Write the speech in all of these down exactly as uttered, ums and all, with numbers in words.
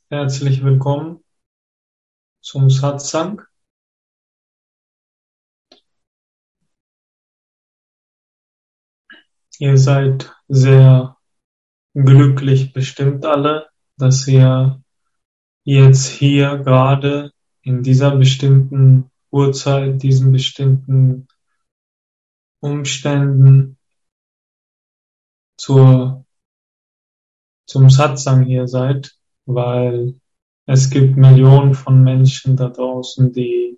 Herzlich willkommen zum Satsang. Ihr seid sehr glücklich bestimmt alle, dass ihr jetzt hier gerade in dieser bestimmten Uhrzeit, diesen bestimmten Umständen zur, zum Satsang hier seid, weil es gibt Millionen von Menschen da draußen, die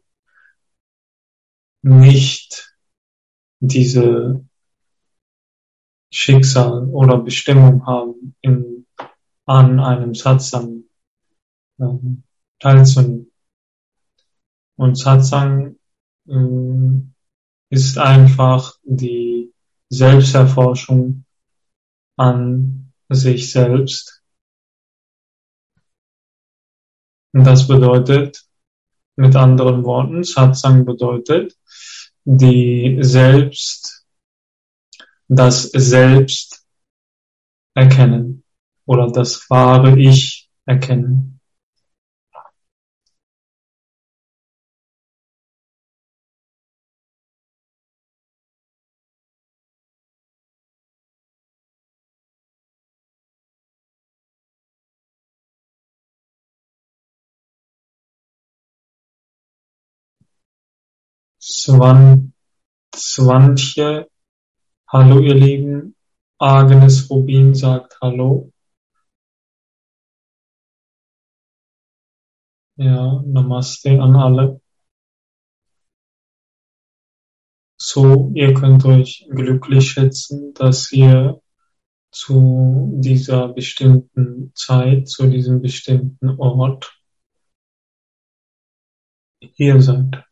nicht diese Schicksal oder Bestimmung haben, in, an einem Satsang ähm, teilzunehmen. Und Satsang ähm, ist einfach die Selbsterforschung an sich selbst. Und das bedeutet, mit anderen Worten, Satsang bedeutet, die Selbst, das Selbst erkennen oder das wahre Ich erkennen. Swan, Swantje, hallo ihr Lieben. Agnes Rubin sagt hallo. Ja, Namaste an alle. So, ihr könnt euch glücklich schätzen, dass ihr zu dieser bestimmten Zeit, zu diesem bestimmten Ort hier seid.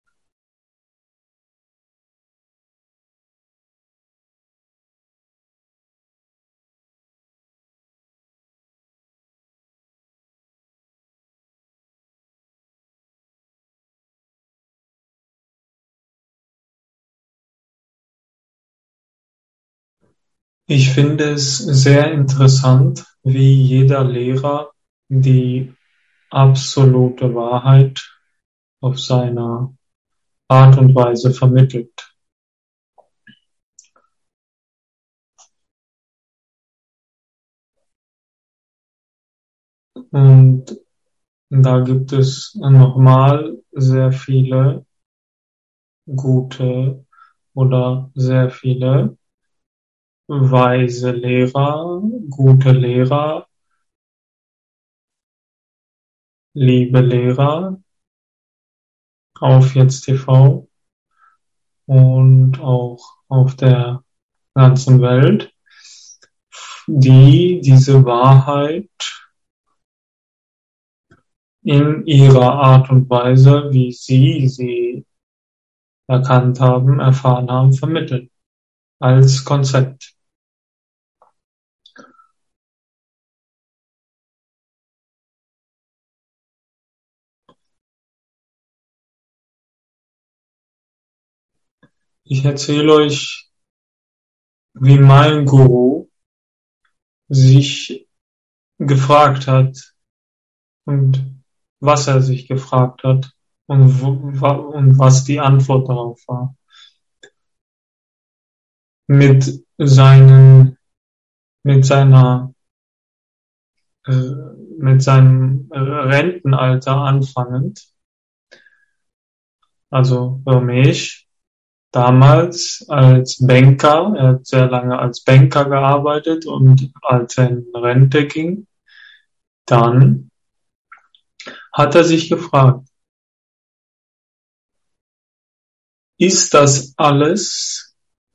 Ich finde es sehr interessant, wie jeder Lehrer die absolute Wahrheit auf seine Art und Weise vermittelt. Und da gibt es nochmal sehr viele gute oder sehr viele weise Lehrer, gute Lehrer, liebe Lehrer auf jetzt T V und auch auf der ganzen Welt, die diese Wahrheit in ihrer Art und Weise, wie sie sie erkannt haben, erfahren haben, vermitteln als Konzept. Ich erzähle euch, wie mein Guru sich gefragt hat und was er sich gefragt hat und, wo, und was die Antwort darauf war. Mit seinen, mit seiner, äh, mit seinem Rentenalter anfangend, also Ramesh, damals als Banker, er hat sehr lange als Banker gearbeitet und als er in Rente ging, dann hat er sich gefragt, ist das alles,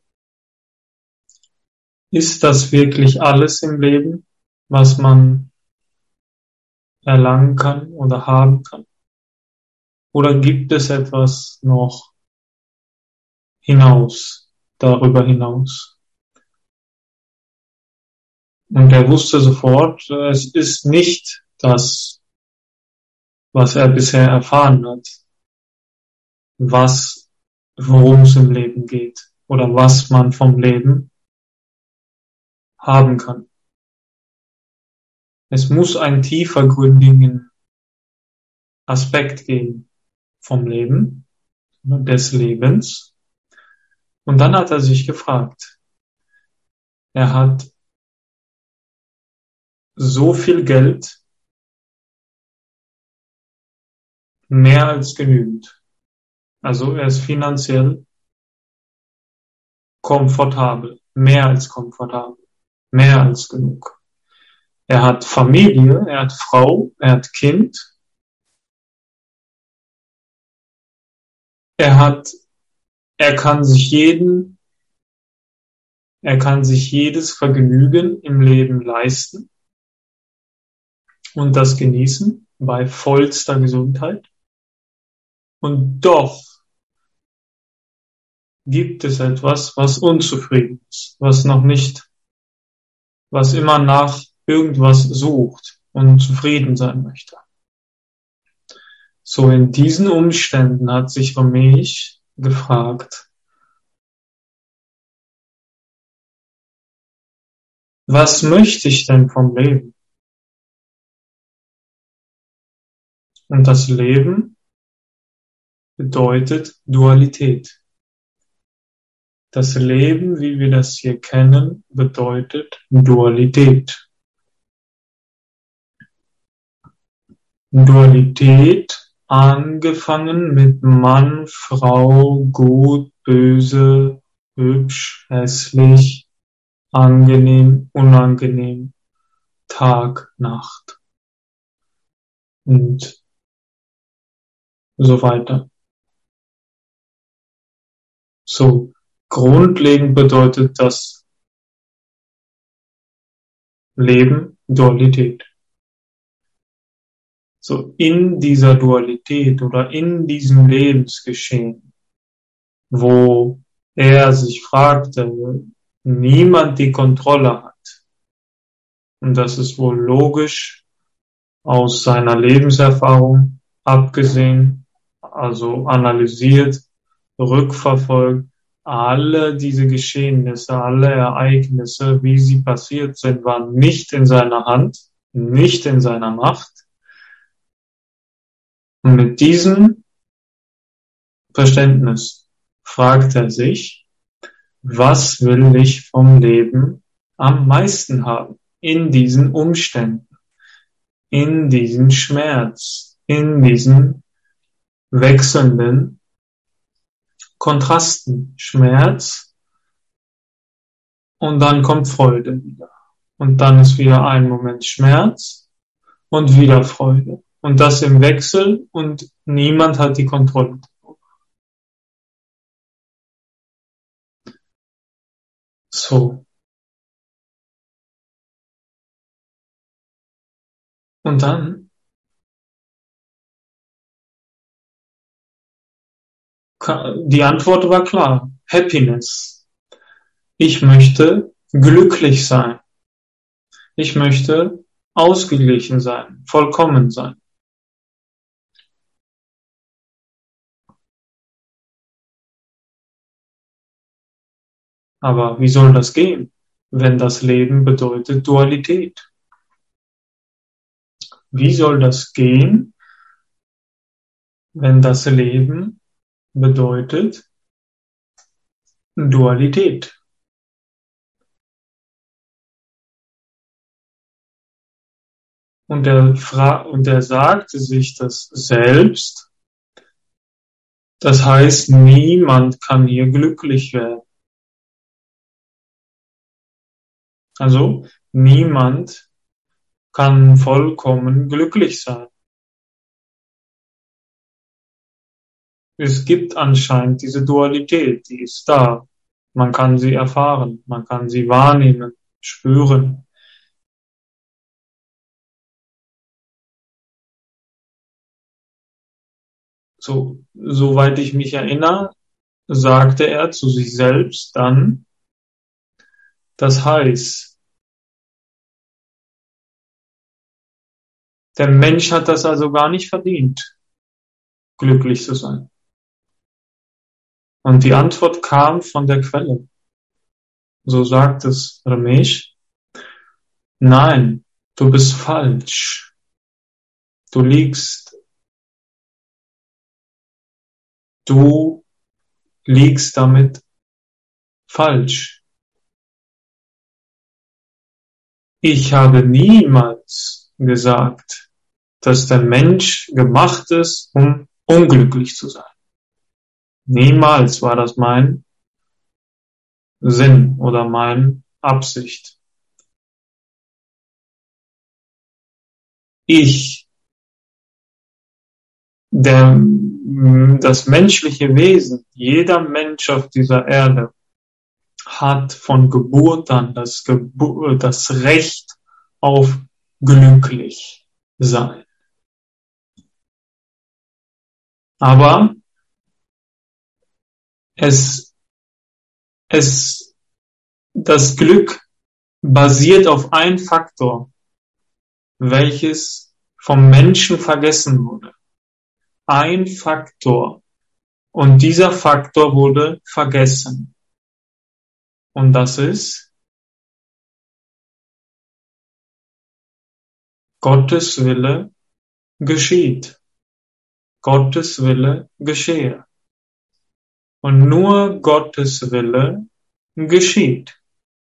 ist das wirklich alles im Leben, was man erlangen kann oder haben kann? Oder gibt es etwas noch hinaus, darüber hinaus? Und er wusste sofort, es ist nicht das, was er bisher erfahren hat, was, worum es im Leben geht oder was man vom Leben haben kann. Es muss einen tiefergründigen Aspekt geben vom Leben, des Lebens. Und dann hat er sich gefragt, er hat so viel Geld, mehr als genügend. Also er ist finanziell komfortabel, mehr als komfortabel, mehr als genug. Er hat Familie, er hat Frau, er hat Kind. Er hat, er kann sich jeden, er kann sich jedes Vergnügen im Leben leisten und das genießen bei vollster Gesundheit. Und doch gibt es etwas, was unzufrieden ist, was noch nicht, was immer nach irgendwas sucht und zufrieden sein möchte. So in diesen Umständen hat sich Ramesh gefragt, was möchte ich denn vom Leben? Und das Leben bedeutet Dualität. Das Leben, wie wir das hier kennen, bedeutet Dualität. Dualität angefangen mit Mann, Frau, gut, böse, hübsch, hässlich, angenehm, unangenehm, Tag, Nacht und so weiter. So, grundlegend bedeutet das Leben Dualität. So, in dieser Dualität oder in diesem Lebensgeschehen, wo er sich fragte, niemand die Kontrolle hat. Und das ist wohl logisch aus seiner Lebenserfahrung abgesehen, also analysiert, rückverfolgt, alle diese Geschehnisse, alle Ereignisse, wie sie passiert sind, waren nicht in seiner Hand, nicht in seiner Macht. Und mit diesem Verständnis fragt er sich, was will ich vom Leben am meisten haben in diesen Umständen, in diesem Schmerz, in diesen wechselnden Kontrasten, Schmerz und dann kommt Freude wieder. Und dann ist wieder ein Moment Schmerz und wieder Freude. Und das im Wechsel und niemand hat die Kontrolle. So. Und dann die Antwort war klar. Happiness. Ich möchte glücklich sein. Ich möchte ausgeglichen sein, vollkommen sein. Aber wie soll das gehen, wenn das Leben bedeutet Dualität? Wie soll das gehen, wenn das Leben bedeutet Dualität? Und er, fra- und er sagte sich das selbst. Das heißt, niemand kann hier glücklich werden. Also, niemand kann vollkommen glücklich sein. Es gibt anscheinend diese Dualität, die ist da. Man kann sie erfahren, man kann sie wahrnehmen, spüren. So, soweit ich mich erinnere, sagte er zu sich selbst dann, das heißt, der Mensch hat das also gar nicht verdient, glücklich zu sein. Und die Antwort kam von der Quelle. So sagt es Ramesh. Nein, Du bist falsch. Du liegst, du liegst damit falsch. Ich habe niemals gesagt, dass der Mensch gemacht ist, um unglücklich zu sein. Niemals war das mein Sinn oder meine Absicht. Ich, der, das menschliche Wesen, jeder Mensch auf dieser Erde hat von Geburt an das, Gebur das Recht auf glücklich sein. Aber es, es, das Glück basiert auf einem Faktor, welches vom Menschen vergessen wurde. Ein Faktor. Und dieser Faktor wurde vergessen. Und das ist Gottes Wille geschieht. Gottes Wille geschehe. Und nur Gottes Wille geschieht.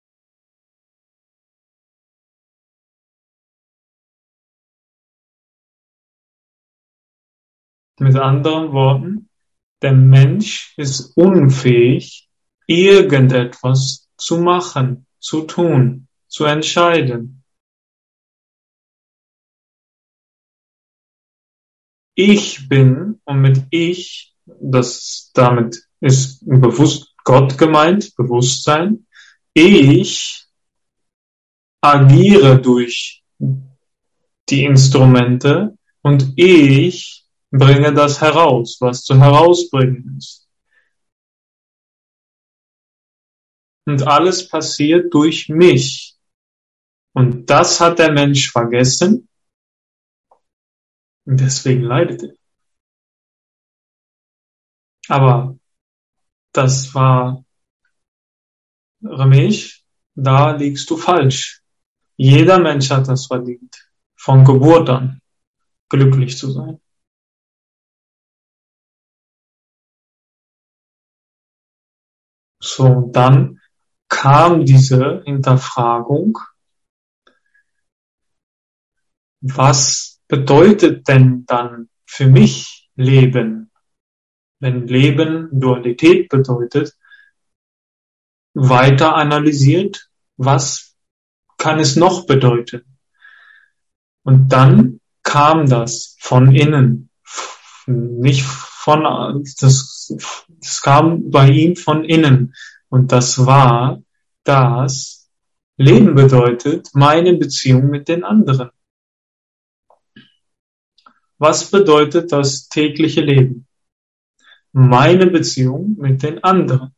Mit anderen Worten, der Mensch ist unfähig, irgendetwas zu machen, zu tun, zu entscheiden. Ich bin, und mit ich, das damit ist bewusst Gott gemeint, Bewusstsein, ich agiere durch die Instrumente und ich bringe das heraus, was zu herausbringen ist. Und alles passiert durch mich. Und das hat der Mensch vergessen. Und deswegen leidet er. Aber das war Ramesh, da liegst du falsch. Jeder Mensch hat das verdient, von Geburt an glücklich zu sein. So, dann kam diese Hinterfragung, was bedeutet denn dann für mich Leben? Wenn Leben Dualität bedeutet, weiter analysiert, was kann es noch bedeuten? Und dann kam das von innen, nicht von, das, das kam bei ihm von innen. Und das war, dass Leben bedeutet meine Beziehung mit den anderen. Was bedeutet das tägliche Leben? Meine Beziehung mit den anderen.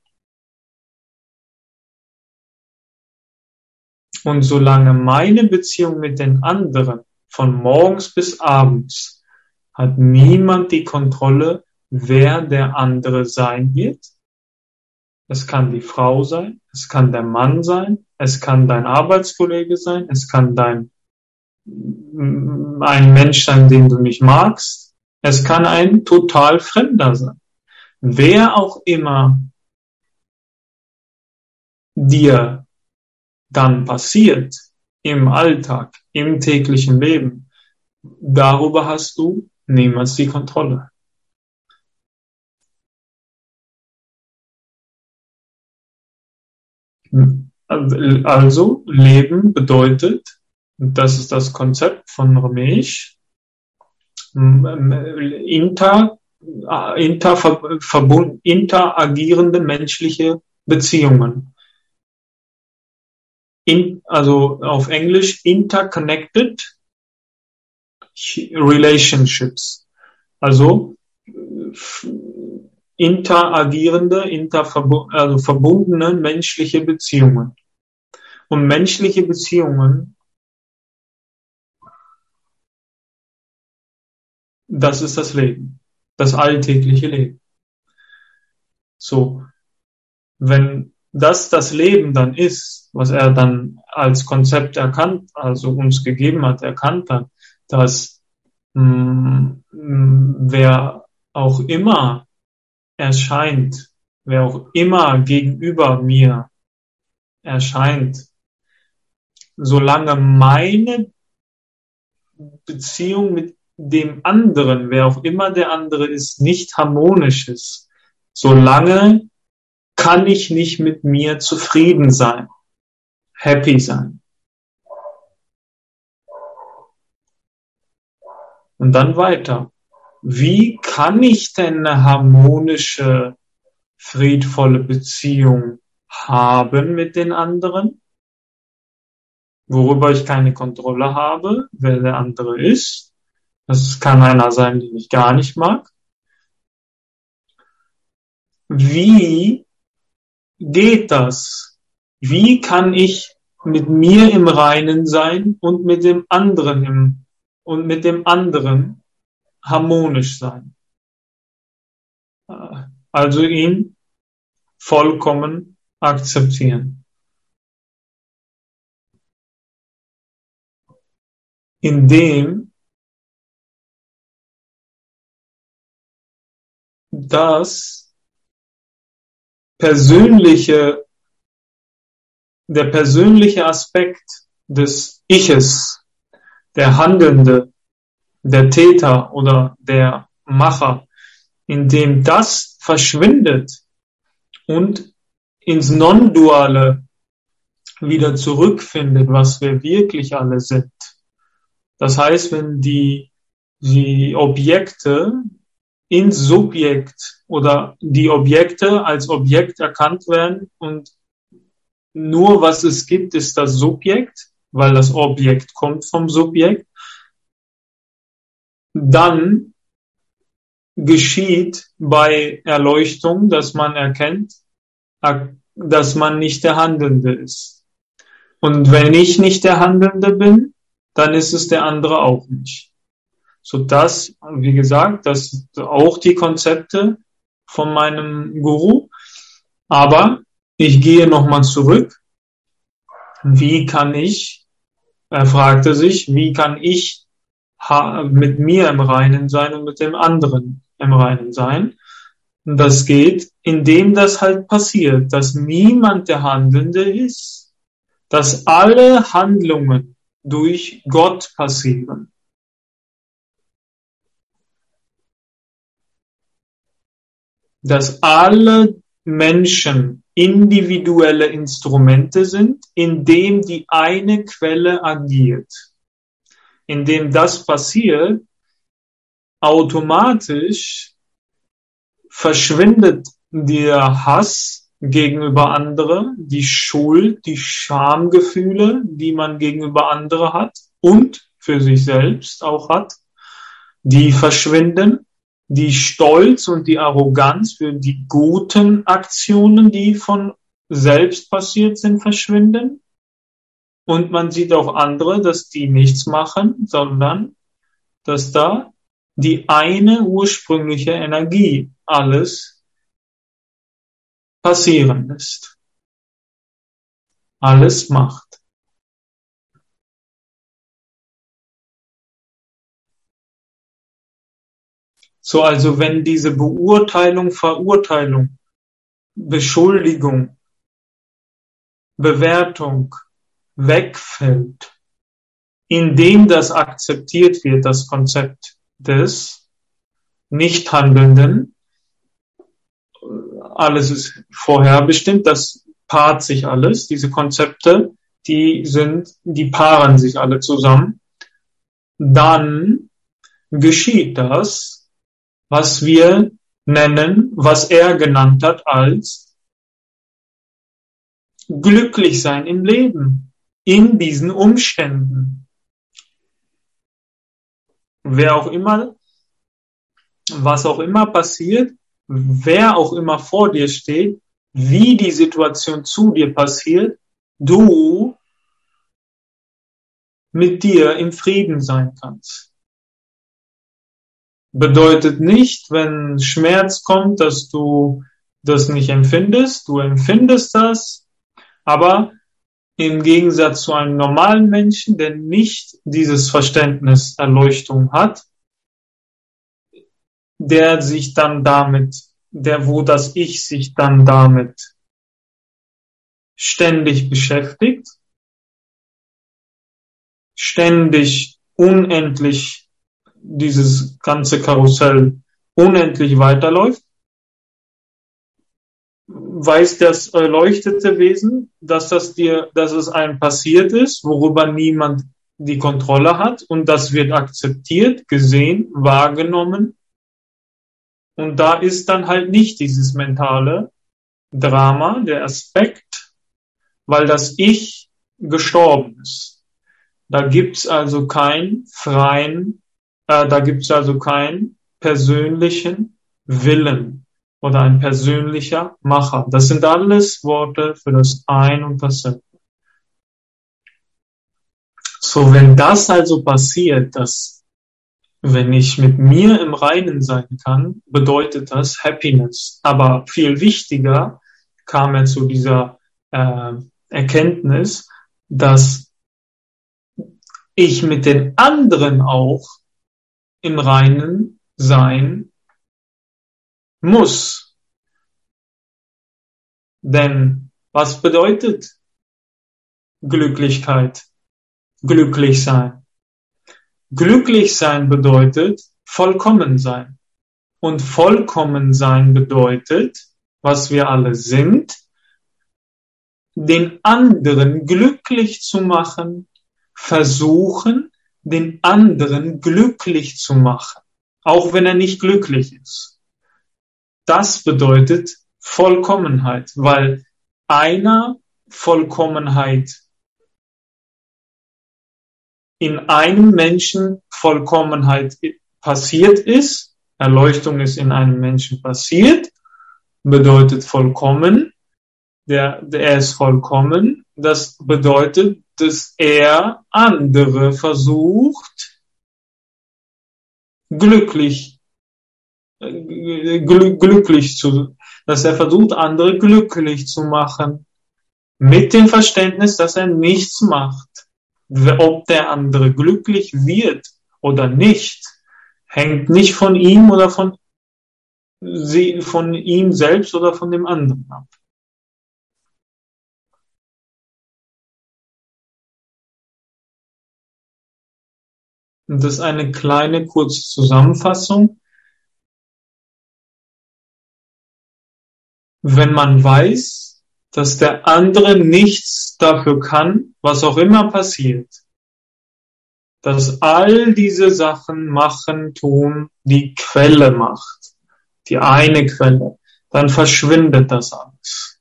Und solange meine Beziehung mit den anderen von morgens bis abends hat niemand die Kontrolle, wer der andere sein wird. Es kann die Frau sein, es kann der Mann sein, es kann dein Arbeitskollege sein, es kann dein ein Mensch sein, den du nicht magst. Es kann ein total Fremder sein. Wer auch immer dir dann passiert im Alltag, im täglichen Leben, darüber hast du niemals die Kontrolle. Also Leben bedeutet, das ist das Konzept von Ramesh, inter, inter, verbund, interagierende menschliche Beziehungen. In, also auf Englisch interconnected relationships. Also interagierende, interverbu- also verbundene menschliche Beziehungen. Und menschliche Beziehungen, das ist das Leben, das alltägliche Leben. So, wenn dass das Leben dann ist, was er dann als Konzept erkannt, also uns gegeben hat, erkannt hat, dass mh, mh, wer auch immer erscheint, wer auch immer gegenüber mir erscheint, solange meine Beziehung mit dem anderen, wer auch immer der andere ist, nicht harmonisch ist, solange kann ich nicht mit mir zufrieden sein, happy sein. Und dann weiter. Wie kann ich denn eine harmonische, friedvolle Beziehung haben mit den anderen, worüber ich keine Kontrolle habe, wer der andere ist? Das kann einer sein, den ich gar nicht mag. Wie geht das? Wie kann ich mit mir im Reinen sein und mit dem anderen im, und mit dem anderen harmonisch sein? Also ihn vollkommen akzeptieren. Indem das persönliche, der persönliche Aspekt des Iches, der Handelnde, der Täter oder der Macher, indem das verschwindet und ins Non-Duale wieder zurückfindet, was wir wirklich alle sind. Das heißt, wenn die, die Objekte ins Subjekt oder die Objekte als Objekt erkannt werden und nur was es gibt, ist das Subjekt, weil das Objekt kommt vom Subjekt, dann geschieht bei Erleuchtung, dass man erkennt, dass man nicht der Handelnde ist. Und wenn ich nicht der Handelnde bin, dann ist es der andere auch nicht. Sodass, wie gesagt, das sind auch die Konzepte von meinem Guru. Aber ich gehe nochmal zurück. Wie kann ich, er fragte sich, wie kann ich mit mir im Reinen sein und mit dem anderen im Reinen sein? Und das geht, indem das halt passiert, dass niemand der Handelnde ist, dass alle Handlungen durch Gott passieren. Dass alle Menschen individuelle Instrumente sind, indem die eine Quelle agiert. Indem das passiert, automatisch verschwindet der Hass gegenüber anderen, die Schuld, die Schamgefühle, die man gegenüber anderen hat und für sich selbst auch hat, die verschwinden. Die Stolz und die Arroganz für die guten Aktionen, die von selbst passiert sind, verschwinden. Und man sieht auch andere, dass die nichts machen, sondern dass da die eine ursprüngliche Energie alles passieren lässt. Alles macht. So, also wenn diese Beurteilung, Verurteilung, Beschuldigung, Bewertung wegfällt, indem das akzeptiert wird, das Konzept des Nichthandelnden, alles ist vorherbestimmt, das paart sich alles, diese Konzepte, die sind, die paaren sich alle zusammen, dann geschieht das, was wir nennen, was er genannt hat als glücklich sein im Leben, in diesen Umständen. Wer auch immer, was auch immer passiert, wer auch immer vor dir steht, wie die Situation zu dir passiert, du mit dir im Frieden sein kannst. Bedeutet nicht, wenn Schmerz kommt, dass du das nicht empfindest, du empfindest das, aber im Gegensatz zu einem normalen Menschen, der nicht dieses Verständnis Erleuchtung hat, der sich dann damit, der wo das Ich sich dann damit ständig beschäftigt, ständig unendlich dieses ganze Karussell unendlich weiterläuft, weiß das erleuchtete Wesen, dass das dir, dass es einem passiert ist, worüber niemand die Kontrolle hat, und das wird akzeptiert, gesehen, wahrgenommen, und da ist dann halt nicht dieses mentale Drama, der Aspekt, weil das Ich gestorben ist. Da gibt's also keinen freien, äh, da gibt's also keinen persönlichen Willen oder ein persönlicher Macher. Das sind alles Worte für das Ein und dasselbe. So, wenn das also passiert, dass wenn ich mit mir im Reinen sein kann, bedeutet das Happiness. Aber viel wichtiger kam er zu dieser äh, Erkenntnis, dass ich mit den anderen auch im Reinen sein muss. Denn was bedeutet Glücklichkeit? Glücklich sein. Glücklich sein bedeutet vollkommen sein. Und vollkommen sein bedeutet, was wir alle sind, den anderen glücklich zu machen, versuchen, den anderen glücklich zu machen, auch wenn er nicht glücklich ist. Das bedeutet Vollkommenheit, weil einer Vollkommenheit in einem Menschen Vollkommenheit passiert ist, Erleuchtung ist in einem Menschen passiert, bedeutet vollkommen, der, der ist vollkommen, das bedeutet, dass er andere versucht, glücklich, gl- glücklich zu, dass er versucht, andere glücklich zu machen, mit dem Verständnis, dass er nichts macht. Ob der andere glücklich wird oder nicht, hängt nicht von ihm oder von sie, von ihm selbst oder von dem anderen ab. Und das ist eine kleine kurze Zusammenfassung. Wenn man weiß, dass der andere nichts dafür kann, was auch immer passiert, dass all diese Sachen machen, tun, die Quelle macht, die eine Quelle, dann verschwindet das alles.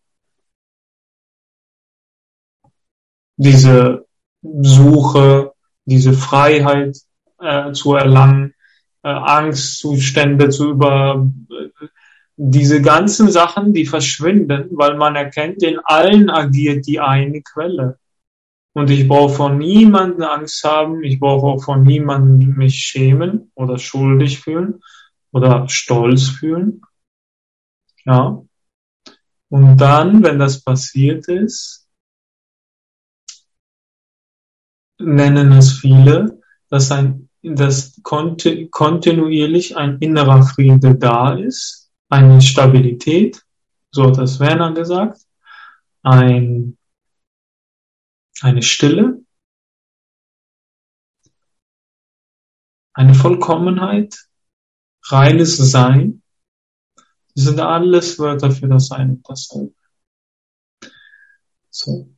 Diese Suche, diese Freiheit äh, zu erlangen, äh, Angstzustände zu über, äh, diese ganzen Sachen, die verschwinden, weil man erkennt, in allen agiert die eine Quelle. Und ich brauche von niemandem Angst haben, ich brauche auch von niemandem mich schämen oder schuldig fühlen oder stolz fühlen. Ja. Und dann, wenn das passiert ist, nennen es viele, dass ein, dass kontinuierlich ein innerer Friede da ist, eine Stabilität, so hat das Werner gesagt, ein, eine Stille, eine Vollkommenheit, reines Sein. Das sind alles Wörter für das Eine und dasselbe. So.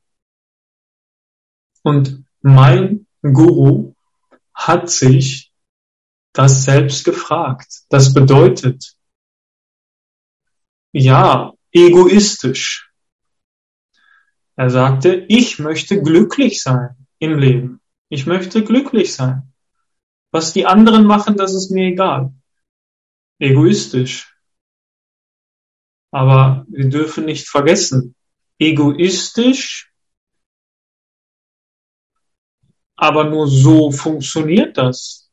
Und mein Guru hat sich das selbst gefragt. Das bedeutet, ja, egoistisch. Er sagte, ich möchte glücklich sein im Leben. Ich möchte glücklich sein. Was die anderen machen, das ist mir egal. Egoistisch. Aber wir dürfen nicht vergessen, egoistisch, aber nur so funktioniert das.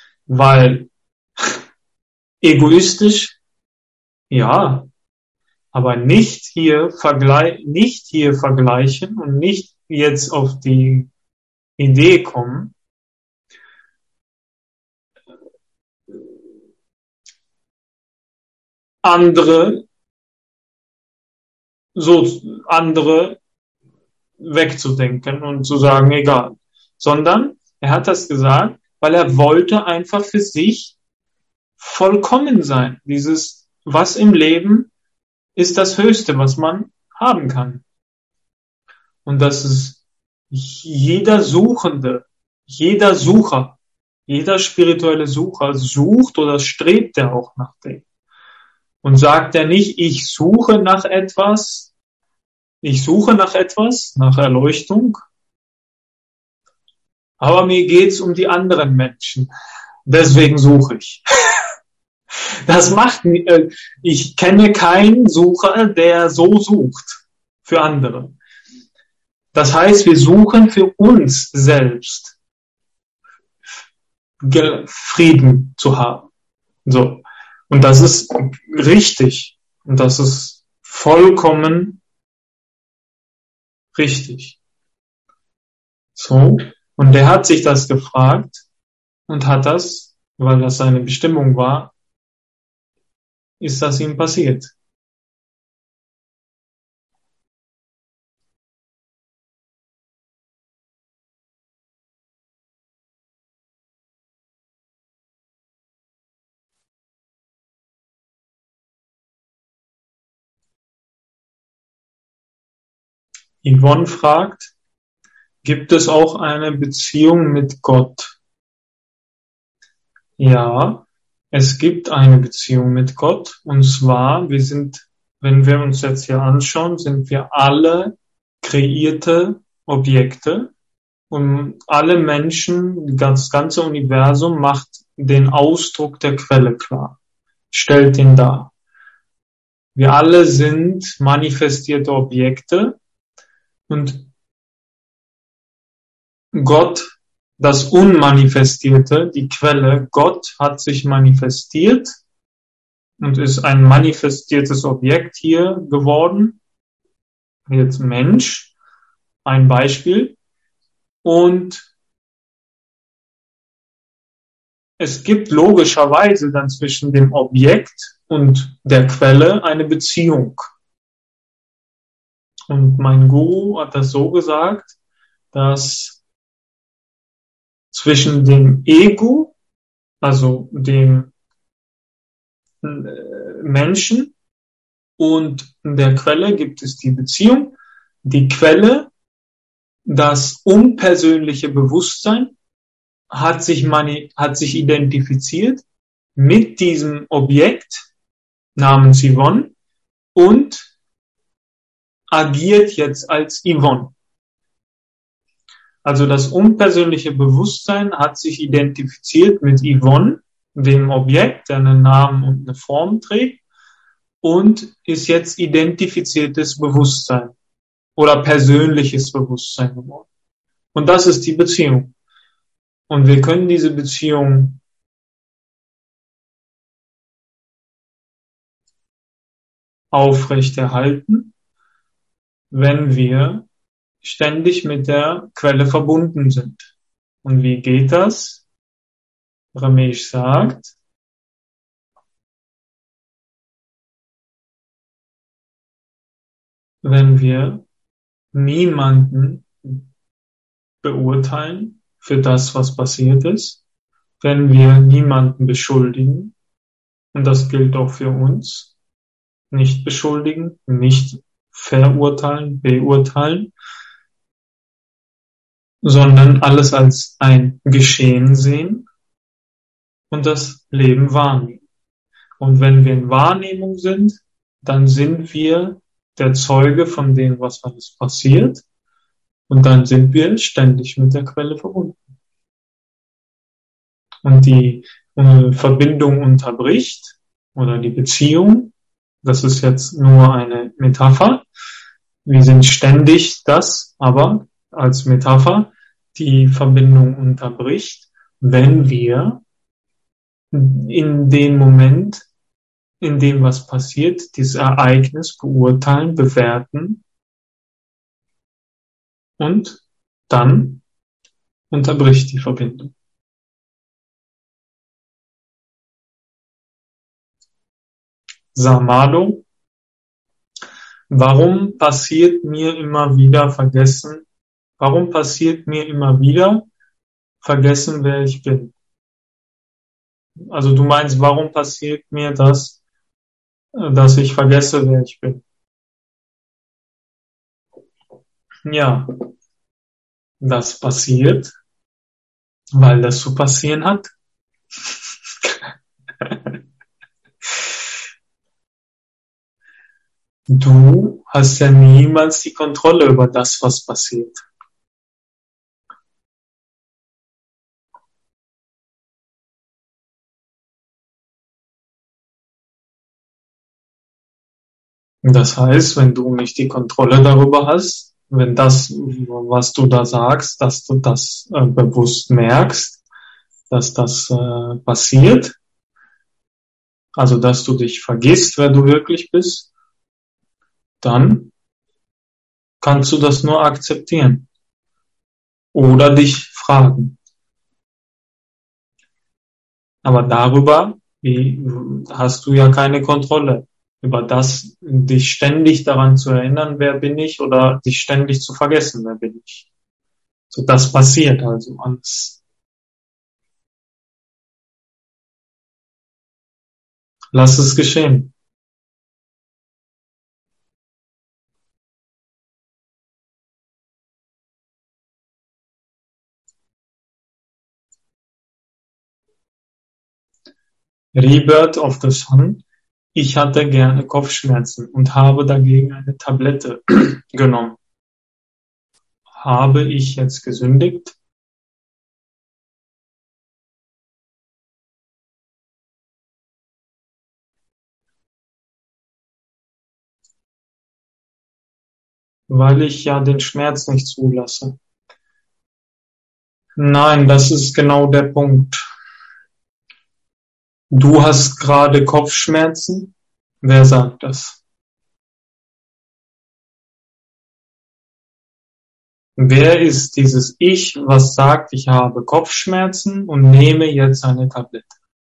Weil egoistisch, ja, Aber nicht hier, vergleich, nicht hier vergleichen und nicht jetzt auf die Idee kommen, andere, so, andere wegzudenken und zu sagen, egal. Sondern er hat das gesagt, weil er wollte einfach für sich vollkommen sein. Dieses, was im Leben ist das Höchste, was man haben kann. Und das ist jeder Suchende, jeder Sucher, jeder spirituelle Sucher sucht oder strebt er auch nach dem. Und sagt er nicht, ich suche nach etwas, ich suche nach etwas, nach Erleuchtung, aber mir geht's um die anderen Menschen. Deswegen suche ich. Das macht, ich kenne keinen Sucher, der so sucht für andere. Das heißt, wir suchen für uns selbst Frieden zu haben. So. Und das ist richtig. Und das ist vollkommen richtig. So. Und der hat sich das gefragt und hat das, weil das seine Bestimmung war, ist das ihm passiert. Yvonne fragt, gibt es auch eine Beziehung mit Gott? Ja, es gibt eine Beziehung mit Gott. Und zwar, wir sind, wenn wir uns jetzt hier anschauen, sind wir alle kreierte Objekte. Und alle Menschen, das ganze Universum macht den Ausdruck der Quelle klar, stellt ihn dar. Wir alle sind manifestierte Objekte. Und Gott, das Unmanifestierte, die Quelle, Gott hat sich manifestiert und ist ein manifestiertes Objekt hier geworden. Jetzt Mensch, ein Beispiel. Und es gibt logischerweise dann zwischen dem Objekt und der Quelle eine Beziehung. Und mein Guru hat das so gesagt, dass zwischen dem Ego, also dem Menschen, und der Quelle gibt es die Beziehung. Die Quelle, das unpersönliche Bewusstsein, hat sich, mani- hat sich identifiziert mit diesem Objekt namens Yvonne und agiert jetzt als Yvonne. Also das unpersönliche Bewusstsein hat sich identifiziert mit Yvonne, dem Objekt, der einen Namen und eine Form trägt, und ist jetzt identifiziertes Bewusstsein oder persönliches Bewusstsein geworden. Und das ist die Beziehung. Und wir können diese Beziehung aufrechterhalten, wenn wir ständig mit der Quelle verbunden sind. Und wie geht das? Ramesh sagt, wenn wir niemanden beurteilen für das, was passiert ist, wenn wir niemanden beschuldigen, und das gilt auch für uns, nicht beschuldigen, nicht verurteilen, beurteilen, sondern alles als ein Geschehen sehen und das Leben wahrnehmen. Und wenn wir in Wahrnehmung sind, dann sind wir der Zeuge von dem, was alles passiert, und dann sind wir ständig mit der Quelle verbunden. Und die äh, Verbindung unterbricht oder die Beziehung, das ist jetzt nur eine Metapher. Wir sind ständig das, aber als Metapher, die Verbindung unterbricht, wenn wir in dem Moment in dem, was passiert, dieses Ereignis beurteilen, bewerten und dann unterbricht die Verbindung. Samado, warum passiert mir immer wieder vergessen, warum passiert mir immer wieder vergessen, wer ich bin? Also du meinst, warum passiert mir das, dass ich vergesse, wer ich bin? Ja, das passiert, weil das zu passieren hat. Du hast ja niemals die Kontrolle über das, was passiert. Das heißt, wenn du nicht die Kontrolle darüber hast, wenn das, was du da sagst, dass du das äh, bewusst merkst, dass das äh, passiert, also dass du dich vergisst, wer du wirklich bist, dann kannst du das nur akzeptieren oder dich fragen. Aber darüber wie, hast du ja keine Kontrolle. Über das, dich ständig daran zu erinnern, wer bin ich, oder dich ständig zu vergessen, wer bin ich. So, das passiert also alles. Lass es geschehen. Rebirth of the Sun. Ich hatte gerne Kopfschmerzen und habe dagegen eine Tablette genommen. Habe ich jetzt gesündigt? Weil ich ja den Schmerz nicht zulasse. Nein, das ist genau der Punkt. Du hast gerade Kopfschmerzen? Wer sagt das? Wer ist dieses Ich, was sagt, ich habe Kopfschmerzen und nehme jetzt eine Tablette?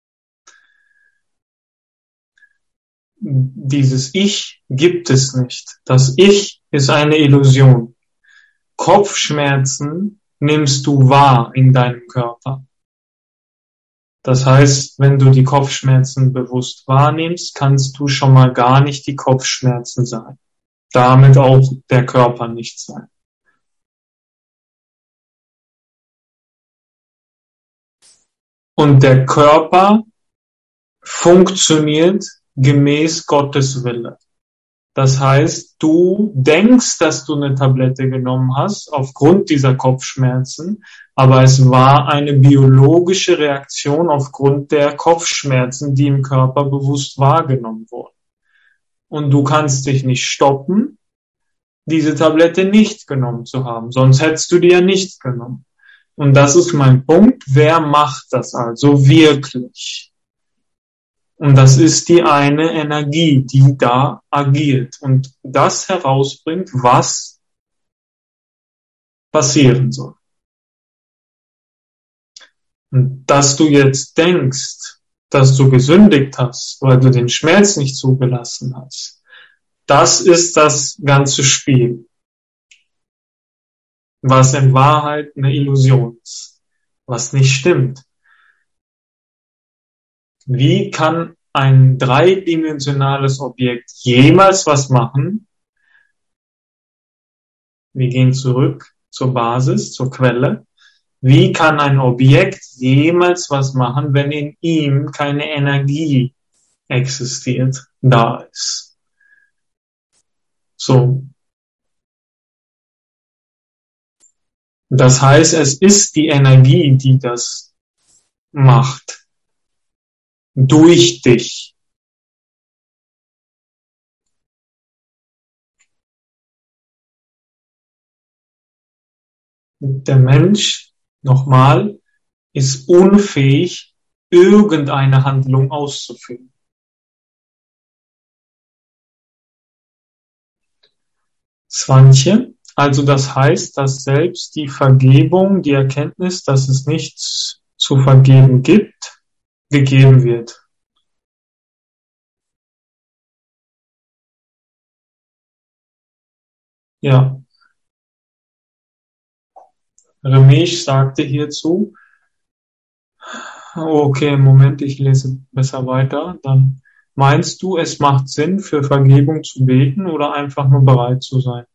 Dieses Ich gibt es nicht. Das Ich ist eine Illusion. Kopfschmerzen nimmst du wahr in deinem Körper. Das heißt, wenn du die Kopfschmerzen bewusst wahrnimmst, kannst du schon mal gar nicht die Kopfschmerzen sein. Damit auch der Körper nicht sein. Und der Körper funktioniert gemäß Gottes Wille. Das heißt, du denkst, dass du eine Tablette genommen hast aufgrund dieser Kopfschmerzen, aber es war eine biologische Reaktion aufgrund der Kopfschmerzen, die im Körper bewusst wahrgenommen wurden. Und du kannst dich nicht stoppen, diese Tablette nicht genommen zu haben, sonst hättest du die ja nicht genommen. Und das ist mein Punkt, wer macht das also wirklich? Und das ist die eine Energie, die da agiert und das herausbringt, was passieren soll. Und dass du jetzt denkst, dass du gesündigt hast, weil du den Schmerz nicht zugelassen hast, das ist das ganze Spiel, was in Wahrheit eine Illusion ist, was nicht stimmt. Wie kann ein dreidimensionales Objekt jemals was machen? Wir gehen zurück zur Basis, zur Quelle. Wie kann ein Objekt jemals was machen, wenn in ihm keine Energie existiert, da ist? So. Das heißt, es ist die Energie, die das macht. Durch dich. Der Mensch, nochmal, ist unfähig, irgendeine Handlung auszuführen. Swantje, also das heißt, dass selbst die Vergebung, die Erkenntnis, dass es nichts zu vergeben gibt, gegeben wird. Ja. Ramesh sagte hierzu, okay, Moment, ich lese besser weiter. Dann meinst du, es macht Sinn, für Vergebung zu beten oder einfach nur bereit zu sein?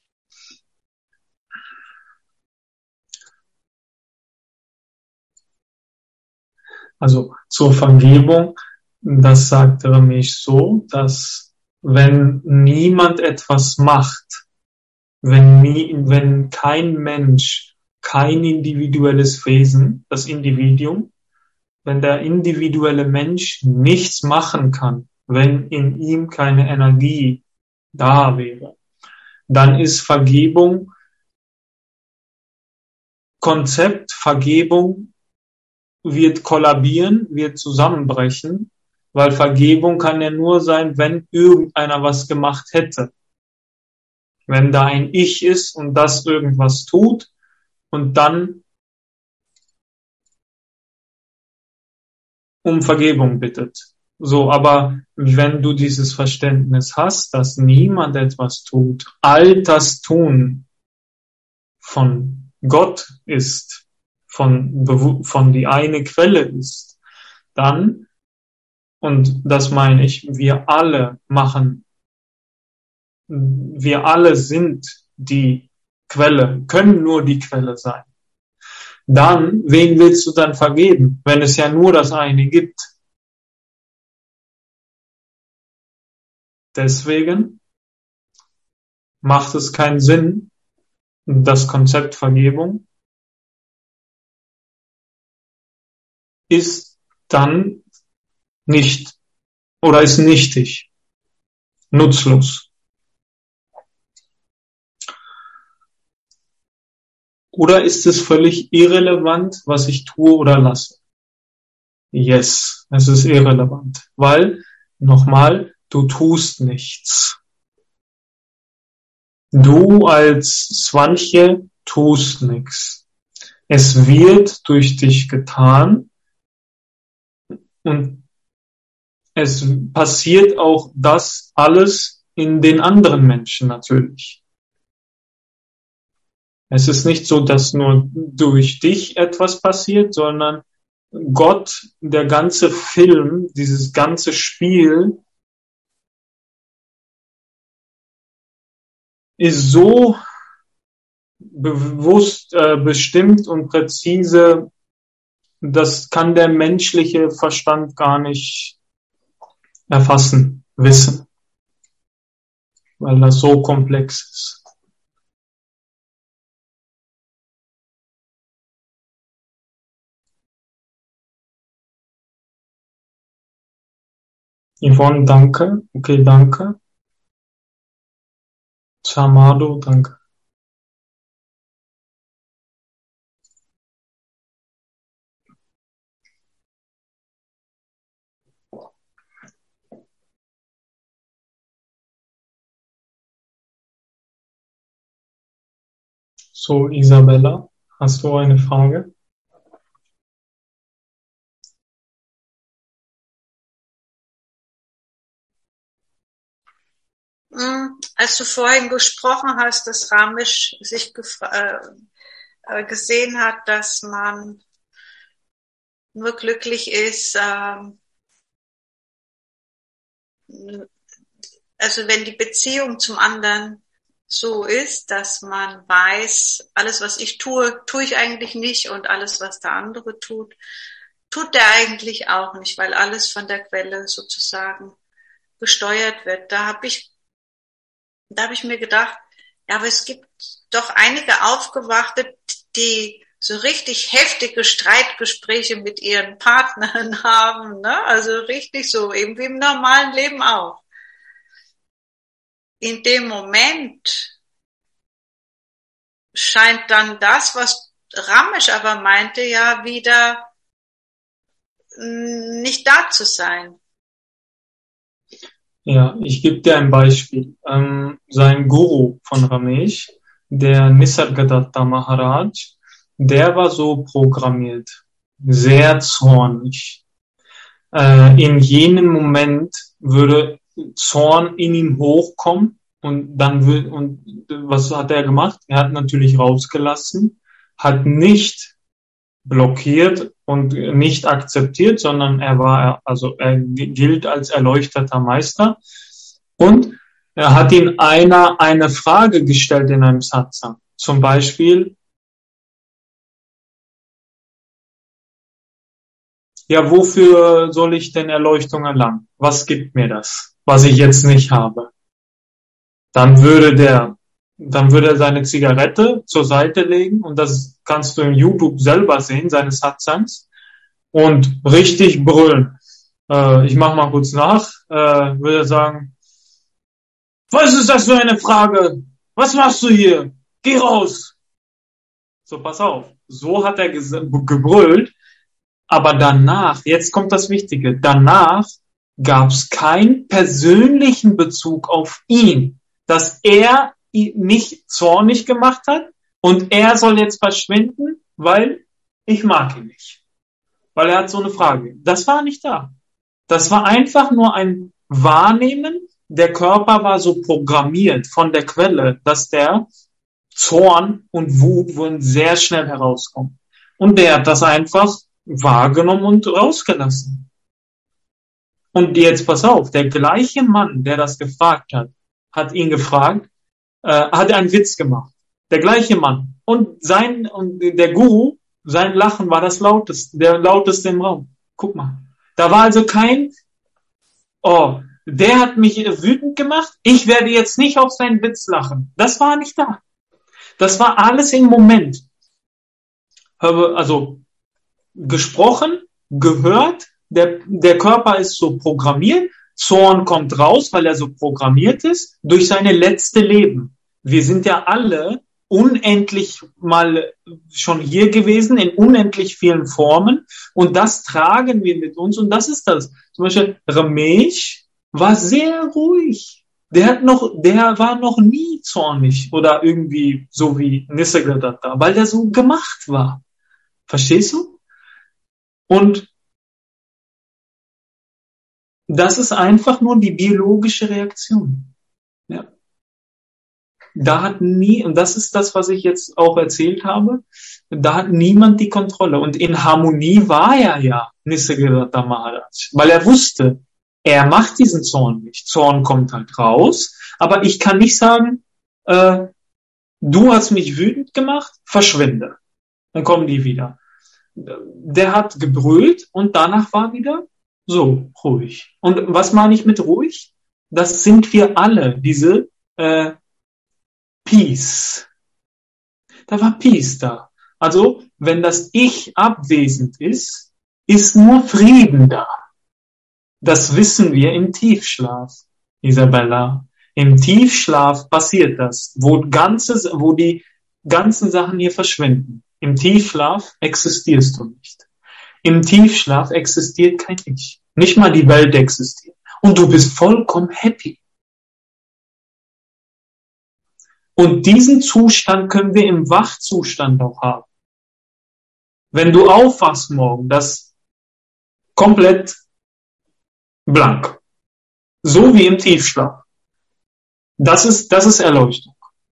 Also zur Vergebung, das sagt Ramesh so, dass wenn niemand etwas macht, wenn, nie, wenn kein Mensch, kein individuelles Wesen, das Individuum, wenn der individuelle Mensch nichts machen kann, wenn in ihm keine Energie da wäre, dann ist Vergebung, Konzept Vergebung wird kollabieren, wird zusammenbrechen, weil Vergebung kann ja nur sein, wenn irgendeiner was gemacht hätte. Wenn da ein Ich ist und das irgendwas tut und dann um Vergebung bittet. So, aber wenn du dieses Verständnis hast, dass niemand etwas tut, all das Tun von Gott ist, von, von die eine Quelle ist, dann, und das meine ich, wir alle machen, wir alle sind die Quelle, können nur die Quelle sein. Dann, wen willst du dann vergeben, wenn es ja nur das eine gibt? Deswegen macht es keinen Sinn, das Konzept Vergebung ist dann nicht oder ist nichtig, nutzlos. Oder ist es völlig irrelevant, was ich tue oder lasse? Yes, es ist irrelevant, weil, nochmal, du tust nichts. Du als Swantje tust nichts. Es wird durch dich getan und es passiert auch das alles in den anderen Menschen natürlich. Es ist nicht so, dass nur durch dich etwas passiert, sondern Gott, der ganze Film, dieses ganze Spiel ist so bewusst, äh, bestimmt und präzise, das kann der menschliche Verstand gar nicht erfassen, wissen, weil das so komplex ist. Yvonne, danke. Okay, danke. Chamado, danke. So, Isabella, hast du eine Frage? Als du vorhin gesprochen hast, dass Ramesh sich äh, gesehen hat, dass man nur glücklich ist, äh, also wenn die Beziehung zum anderen so ist, dass man weiß, alles was ich tue, tue ich eigentlich nicht und alles was der andere tut, tut der eigentlich auch nicht, weil alles von der Quelle sozusagen gesteuert wird. Da habe ich Da habe ich mir gedacht, ja, aber es gibt doch einige Aufgewachte, die so richtig heftige Streitgespräche mit ihren Partnern haben, ne? Also richtig so, eben wie im normalen Leben auch. In dem Moment scheint dann das, was Ramesh aber meinte, ja wieder nicht da zu sein. Ja, ich gebe dir ein Beispiel. Ähm, sein Guru von Ramesh, der Nisargadatta Maharaj, der war so programmiert, sehr zornig. Äh, in jenem Moment würde Zorn in ihm hochkommen und dann will, und was hat er gemacht? Er hat natürlich rausgelassen, hat nicht blockiert und nicht akzeptiert, sondern er war, also er gilt als erleuchteter Meister und er hat ihn einer eine Frage gestellt in einem Satsang. Zum Beispiel, ja, wofür soll ich denn Erleuchtung erlangen? Was gibt mir das, was ich jetzt nicht habe? Dann würde der, dann würde er seine Zigarette zur Seite legen und das kannst du im YouTube selber sehen, seine Satsangs, und richtig brüllen. Äh, ich mach mal kurz nach, äh, würde er sagen, was ist das für eine Frage? Was machst du hier? Geh raus! So, pass auf. So hat er gebrüllt. Aber danach, jetzt kommt das Wichtige, danach gab es keinen persönlichen Bezug auf ihn, dass er mich zornig gemacht hat und er soll jetzt verschwinden, weil ich mag ihn nicht. Weil er hat so eine Frage. Das war nicht da. Das war einfach nur ein Wahrnehmen. Der Körper war so programmiert von der Quelle, dass der Zorn und Wut würden sehr schnell herauskommen. Und der hat das einfach wahrgenommen und rausgelassen. Und jetzt pass auf, der gleiche Mann, der das gefragt hat, hat ihn gefragt, äh, hat einen Witz gemacht. Der gleiche Mann. Und sein, und der Guru, sein Lachen war das lauteste, der lauteste im Raum. Guck mal. Da war also kein, oh, der hat mich wütend gemacht, ich werde jetzt nicht auf seinen Witz lachen. Das war nicht da. Das war alles im Moment. Also, gesprochen, gehört, der, der Körper ist so programmiert, Zorn kommt raus, weil er so programmiert ist, durch seine letzte Leben. Wir sind ja alle unendlich mal schon hier gewesen, in unendlich vielen Formen, und das tragen wir mit uns, und das ist das. Zum Beispiel Ramesh war sehr ruhig. Der hat noch, der war noch nie zornig oder irgendwie so wie Nisargadatta, weil der so gemacht war. Verstehst du? Und das ist einfach nur die biologische Reaktion. Ja. Da hat nie, und das ist das, was ich jetzt auch erzählt habe, da hat niemand die Kontrolle. Und in Harmonie war er ja, Nisargadatta Maharaj, weil er wusste, er macht diesen Zorn nicht. Zorn kommt halt raus, aber ich kann nicht sagen, äh, du hast mich wütend gemacht, verschwinde. Dann kommen die wieder. Der hat gebrüllt und danach war wieder so ruhig. Und was meine ich mit ruhig? Das sind wir alle, diese äh, Peace. Da war Peace da. Also, wenn das Ich abwesend ist, ist nur Frieden da. Das wissen wir im Tiefschlaf, Isabella. Im Tiefschlaf passiert das, wo, ganzes, wo die ganzen Sachen hier verschwinden. Im Tiefschlaf existierst du nicht. Im Tiefschlaf existiert kein Ich. Nicht mal die Welt existiert. Und du bist vollkommen happy. Und diesen Zustand können wir im Wachzustand auch haben. Wenn du aufwachst morgen, das komplett blank. So wie im Tiefschlaf. Das ist, das ist Erleuchtung.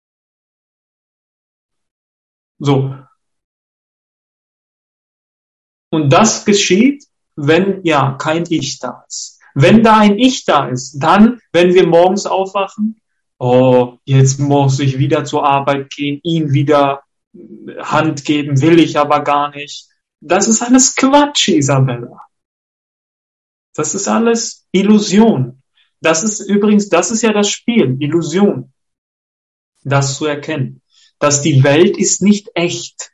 So. Und das geschieht, wenn ja kein Ich da ist. Wenn da ein Ich da ist, dann, wenn wir morgens aufwachen, oh, jetzt muss ich wieder zur Arbeit gehen, ihm wieder Hand geben, will ich aber gar nicht. Das ist alles Quatsch, Isabella. Das ist alles Illusion. Das ist übrigens, das ist ja das Spiel, Illusion. Das zu erkennen. Dass die Welt ist nicht echt.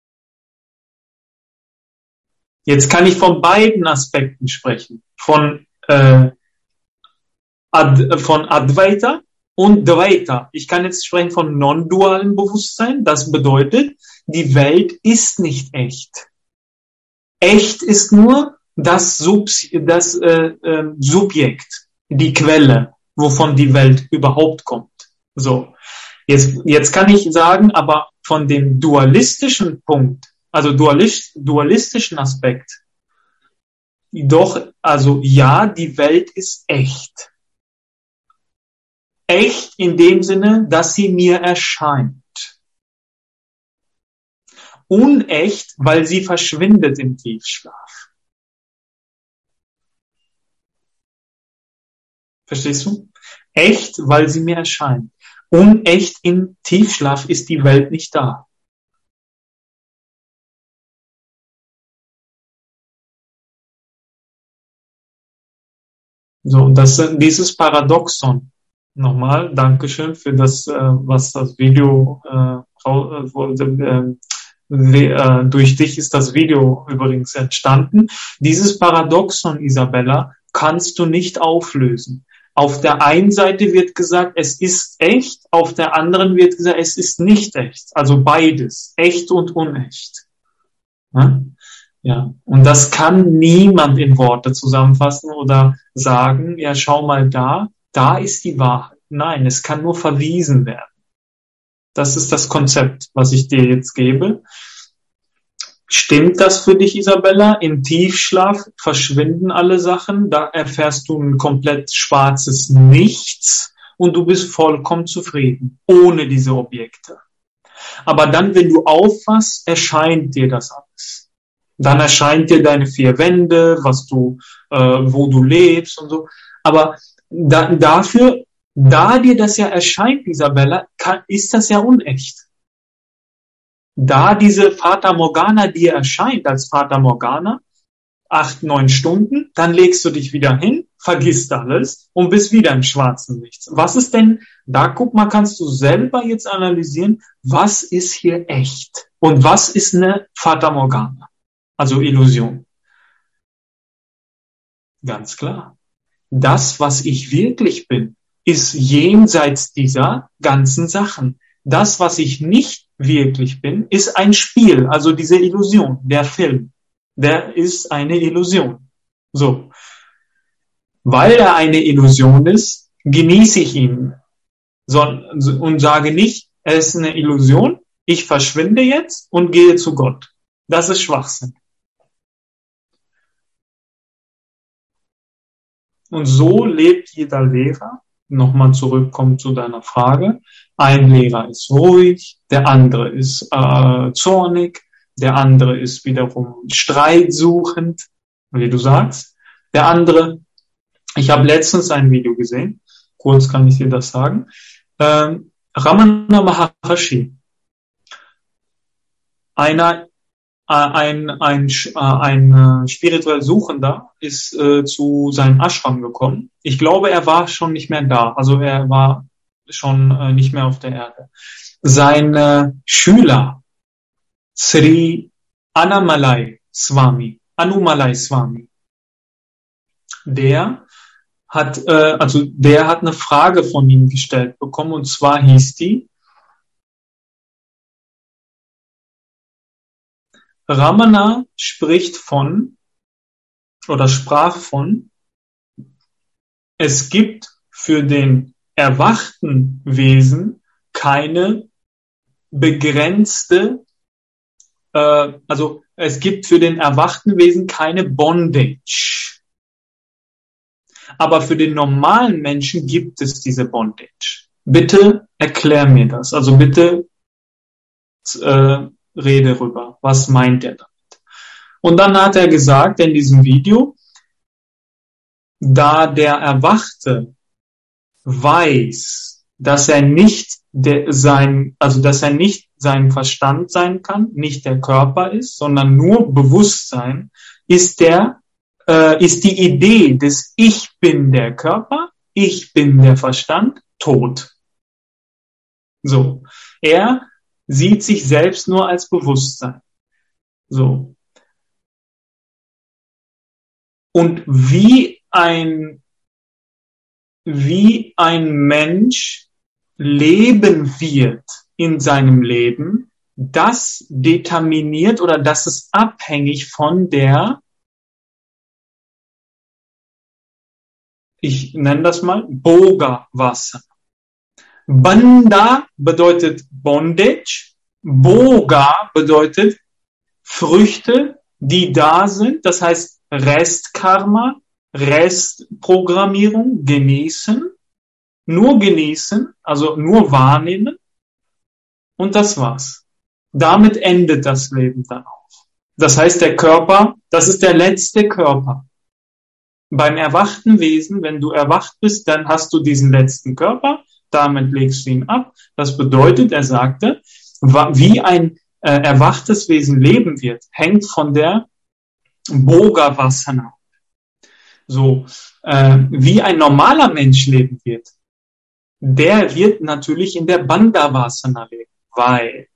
Jetzt kann ich von beiden Aspekten sprechen. Von, äh, Ad, von Advaita und Dvaita. Ich kann jetzt sprechen von non-dualem Bewusstsein. Das bedeutet, die Welt ist nicht echt. Echt ist nur das, Sub, das äh, äh, Subjekt, die Quelle. wovon die Welt überhaupt kommt. So. Jetzt, jetzt kann ich sagen, aber von dem dualistischen Punkt, also dualist, dualistischen Aspekt, doch, also ja, die Welt ist echt. Echt in dem Sinne, dass sie mir erscheint. Unecht, weil sie verschwindet im Tiefschlaf. Verstehst du? Echt, weil sie mir erscheint. Unecht im Tiefschlaf ist die Welt nicht da. So, und das, dieses Paradoxon, nochmal, Dankeschön für das, was das Video, äh, durch dich ist das Video übrigens entstanden. Dieses Paradoxon, Isabella, kannst du nicht auflösen. Auf der einen Seite wird gesagt, es ist echt, auf der anderen wird gesagt, es ist nicht echt. Also beides, echt und unecht. Ja? Ja. Und das kann niemand in Worte zusammenfassen oder sagen, ja, schau mal da, da ist die Wahrheit. Nein, es kann nur verwiesen werden. Das ist das Konzept, was ich dir jetzt gebe. Stimmt das für dich, Isabella? Im Tiefschlaf verschwinden alle Sachen, da erfährst du ein komplett schwarzes Nichts und du bist vollkommen zufrieden, ohne diese Objekte. Aber dann, wenn du aufwachst, erscheint dir das alles. Dann erscheint dir deine vier Wände, was du, äh, wo du lebst und so. Aber da, dafür, da dir das ja erscheint, Isabella, kann, ist das ja unecht. Da diese Fata Morgana dir erscheint als Fata Morgana, acht, neun Stunden, dann legst du dich wieder hin, vergisst alles und bist wieder im schwarzen Nichts. Was ist denn, da guck mal, kannst du selber jetzt analysieren, was ist hier echt und was ist eine Fata Morgana, also Illusion. Ganz klar. Das, was ich wirklich bin, ist jenseits dieser ganzen Sachen. Das, was ich nicht wirklich bin, ist ein Spiel, also diese Illusion, der Film, der ist eine Illusion. So. Weil er eine Illusion ist, genieße ich ihn so, und sage nicht, er ist eine Illusion, ich verschwinde jetzt und gehe zu Gott. Das ist Schwachsinn. Und so lebt jeder Lehrer. Nochmal zurückkommen zu deiner Frage. Ein Lehrer ist ruhig, der andere ist äh, zornig, der andere ist wiederum streitsuchend, wie du sagst. Der andere, ich habe letztens ein Video gesehen, kurz kann ich dir das sagen, ähm, Ramana Maharshi, einer Ein, ein, ein, ein spirituell Suchender ist äh, zu seinem Ashram gekommen. Ich glaube, er war schon nicht mehr da. Also er war schon äh, nicht mehr auf der Erde. Sein äh, Schüler, Sri Annamalai Swami, Anumalai Swami, der hat, äh, also der hat eine Frage von ihm gestellt bekommen, und zwar hieß die: Ramana spricht von oder sprach von, es gibt für den erwachten Wesen keine begrenzte, äh, also es gibt für den erwachten Wesen keine Bondage. Aber für den normalen Menschen gibt es diese Bondage. Bitte erklär mir das. Also bitte äh, rede rüber. Was meint er damit? Und dann hat er gesagt in diesem Video, da der Erwachte weiß, dass er nicht der, sein, also dass er nicht sein Verstand sein kann, nicht der Körper ist, sondern nur Bewusstsein, ist der, äh, ist die Idee des Ich bin der Körper, ich bin der Verstand, tot. So. Er sieht sich selbst nur als Bewusstsein. So. Und wie ein, wie ein Mensch leben wird in seinem Leben, das determiniert oder das ist abhängig von der, ich nenne das mal Bhoga Vasana. Bandha bedeutet Bondage, Bhoga bedeutet Früchte, die da sind, das heißt Restkarma, Restprogrammierung, genießen, nur genießen, also nur wahrnehmen und das war's. Damit endet das Leben dann auch. Das heißt, der Körper, das ist der letzte Körper. Beim erwachten Wesen, wenn du erwacht bist, dann hast du diesen letzten Körper, damit legst du ihn ab. Das bedeutet, er sagte, wie ein äh, erwachtes Wesen leben wird, hängt von der Bhoga Vasana. So, äh, wie ein normaler Mensch leben wird, der wird natürlich in der Bandha Vasana leben, weil,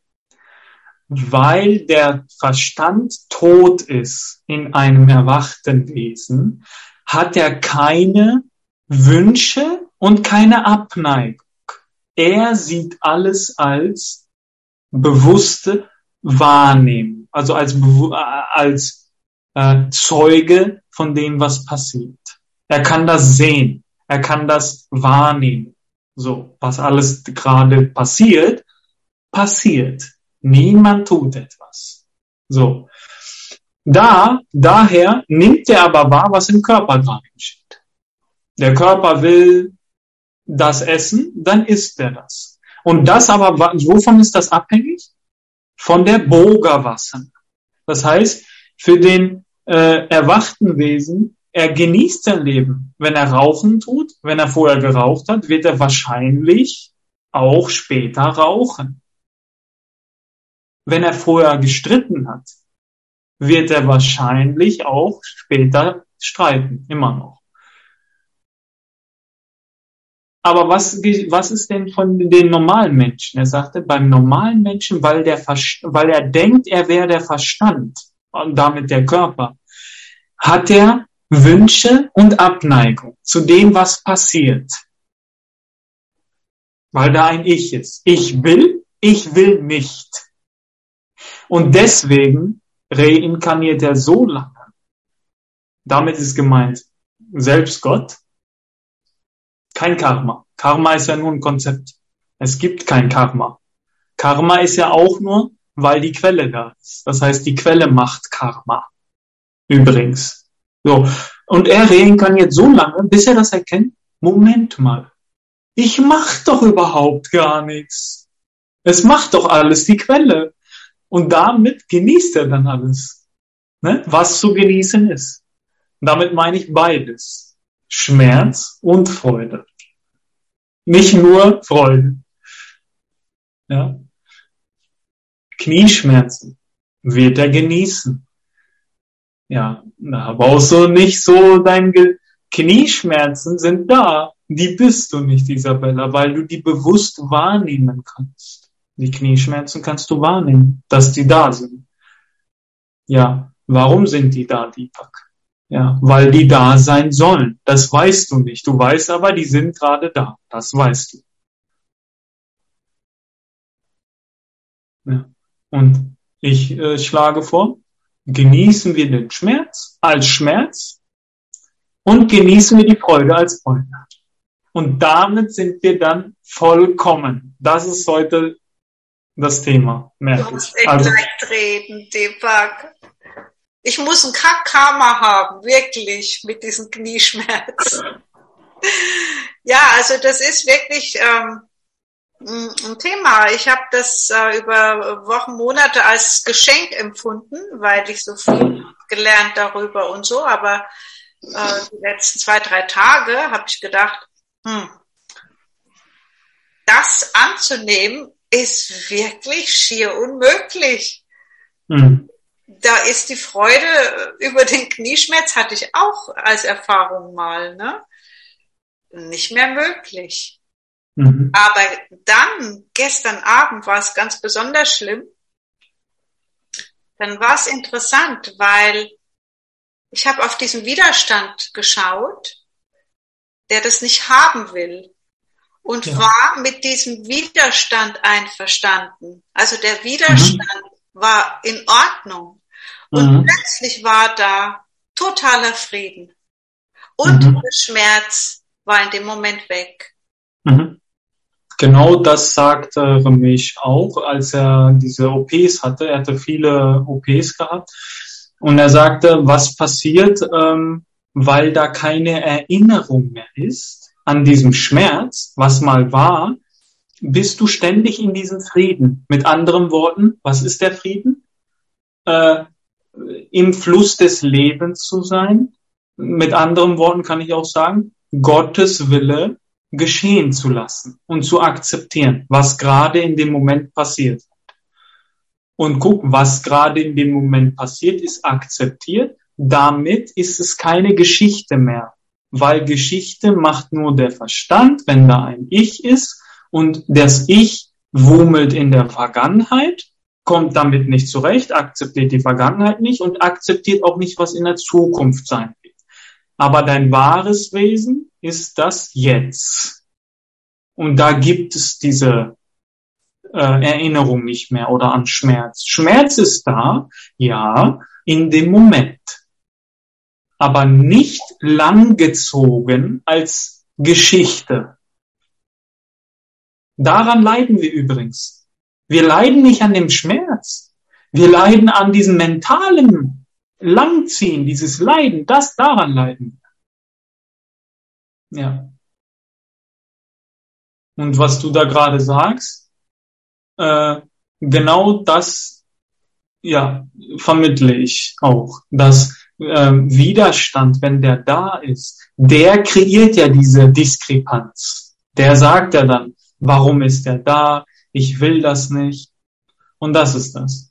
weil der Verstand tot ist in einem erwachten Wesen, hat er keine Wünsche und keine Abneigung. Er sieht alles als bewusste Wahrnehmung, also als, als äh, Zeuge von dem, was passiert. Er kann das sehen, er kann das wahrnehmen. So, was alles gerade passiert, passiert. Niemand tut etwas. So. Da, daher nimmt er aber wahr, was im Körper gerade geschieht. Der Körper will das essen, dann isst er das. Und das aber, wovon ist das abhängig? Von der Bhoga Vasana. Das heißt, für den äh, erwachten Wesen, er genießt sein Leben. Wenn er rauchen tut, wenn er vorher geraucht hat, wird er wahrscheinlich auch später rauchen. Wenn er vorher gestritten hat, wird er wahrscheinlich auch später streiten. Immer noch. Aber was, was ist denn von den normalen Menschen? Er sagte, beim normalen Menschen, weil, der, weil er denkt, er wäre der Verstand und damit der Körper, hat er Wünsche und Abneigung zu dem, was passiert. Weil da ein Ich ist. Ich will, ich will nicht. Und deswegen reinkarniert er so lange. Damit ist gemeint, selbst Gott, kein Karma. Karma ist ja nur ein Konzept. Es gibt kein Karma. Karma ist ja auch nur, weil die Quelle da ist. Das heißt, die Quelle macht Karma. Übrigens. So. Und er reinkarniert so lange, bis er das erkennt, Moment mal. Ich mach doch überhaupt gar nichts. Es macht doch alles die Quelle. Und damit genießt er dann alles. Ne? Was zu genießen ist. Damit meine ich beides. Schmerz und Freude. Nicht nur Freude. Ja. Knieschmerzen wird er genießen. Ja, da brauchst du nicht so dein Ge- Knieschmerzen sind da. Die bist du nicht, Isabella, weil du die bewusst wahrnehmen kannst. Die Knieschmerzen kannst du wahrnehmen, dass die da sind. Ja, warum sind die da, Deepak? Ja, weil die da sein sollen. Das weißt du nicht. Du weißt aber, die sind gerade da. Das weißt du. Ja. Und ich äh, schlage vor, genießen wir den Schmerz als Schmerz und genießen wir die Freude als Freude. Und damit sind wir dann vollkommen. Das ist heute das Thema, merke ich. Du musst echt Also, leicht reden, Deepak. Ich muss ein Kack-Karma haben, wirklich, mit diesem Knieschmerz. Ja, also das ist wirklich ähm, ein Thema. Ich habe das äh, über Wochen, Monate als Geschenk empfunden, weil ich so viel gelernt darüber und so. Aber äh, die letzten zwei, drei Tage habe ich gedacht, hm, das anzunehmen ist wirklich schier unmöglich. Hm. Da ist die Freude über den Knieschmerz, hatte ich auch als Erfahrung mal, ne? Nicht mehr möglich. Mhm. Aber dann, gestern Abend war es ganz besonders schlimm. Dann war es interessant, weil ich habe auf diesen Widerstand geschaut, der das nicht haben will. Und ja. war mit diesem Widerstand einverstanden. Also der Widerstand mhm. war in Ordnung. Und mhm. plötzlich war da totaler Frieden. Und Mhm. der Schmerz war in dem Moment weg. Mhm. Genau das sagte Ramesh auch, als er diese O Ps hatte. Er hatte viele O Ps gehabt. Und er sagte, was passiert, ähm, weil da keine Erinnerung mehr ist an diesem Schmerz, was mal war, bist du ständig in diesem Frieden. Mit anderen Worten, was ist der Frieden? Äh, im Fluss des Lebens zu sein. Mit anderen Worten kann ich auch sagen, Gottes Wille geschehen zu lassen und zu akzeptieren, was gerade in dem Moment passiert. Und guck, was gerade in dem Moment passiert, ist akzeptiert. Damit ist es keine Geschichte mehr, weil Geschichte macht nur der Verstand, wenn da ein Ich ist und das Ich wummelt in der Vergangenheit, kommt damit nicht zurecht, akzeptiert die Vergangenheit nicht und akzeptiert auch nicht, was in der Zukunft sein wird. Aber dein wahres Wesen ist das Jetzt. Und da gibt es diese äh, Erinnerung nicht mehr oder an Schmerz. Schmerz ist da, ja, in dem Moment. Aber nicht langgezogen als Geschichte. Daran leiden wir übrigens. Wir leiden nicht an dem Schmerz. Wir leiden an diesem mentalen Langziehen, dieses Leiden, das daran leiden. Ja. Und was du da gerade sagst, äh, genau das, ja, vermittle ich auch. Dass äh, Widerstand, wenn der da ist, der kreiert ja diese Diskrepanz. Der sagt ja dann, warum ist der da? Ich will das nicht. Und das ist das.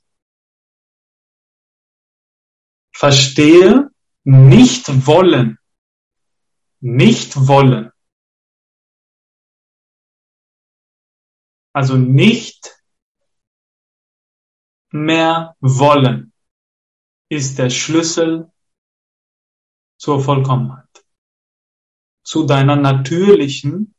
Verstehe, nicht wollen. Nicht wollen. Also nicht mehr wollen ist der Schlüssel zur Vollkommenheit. Zu deiner natürlichen,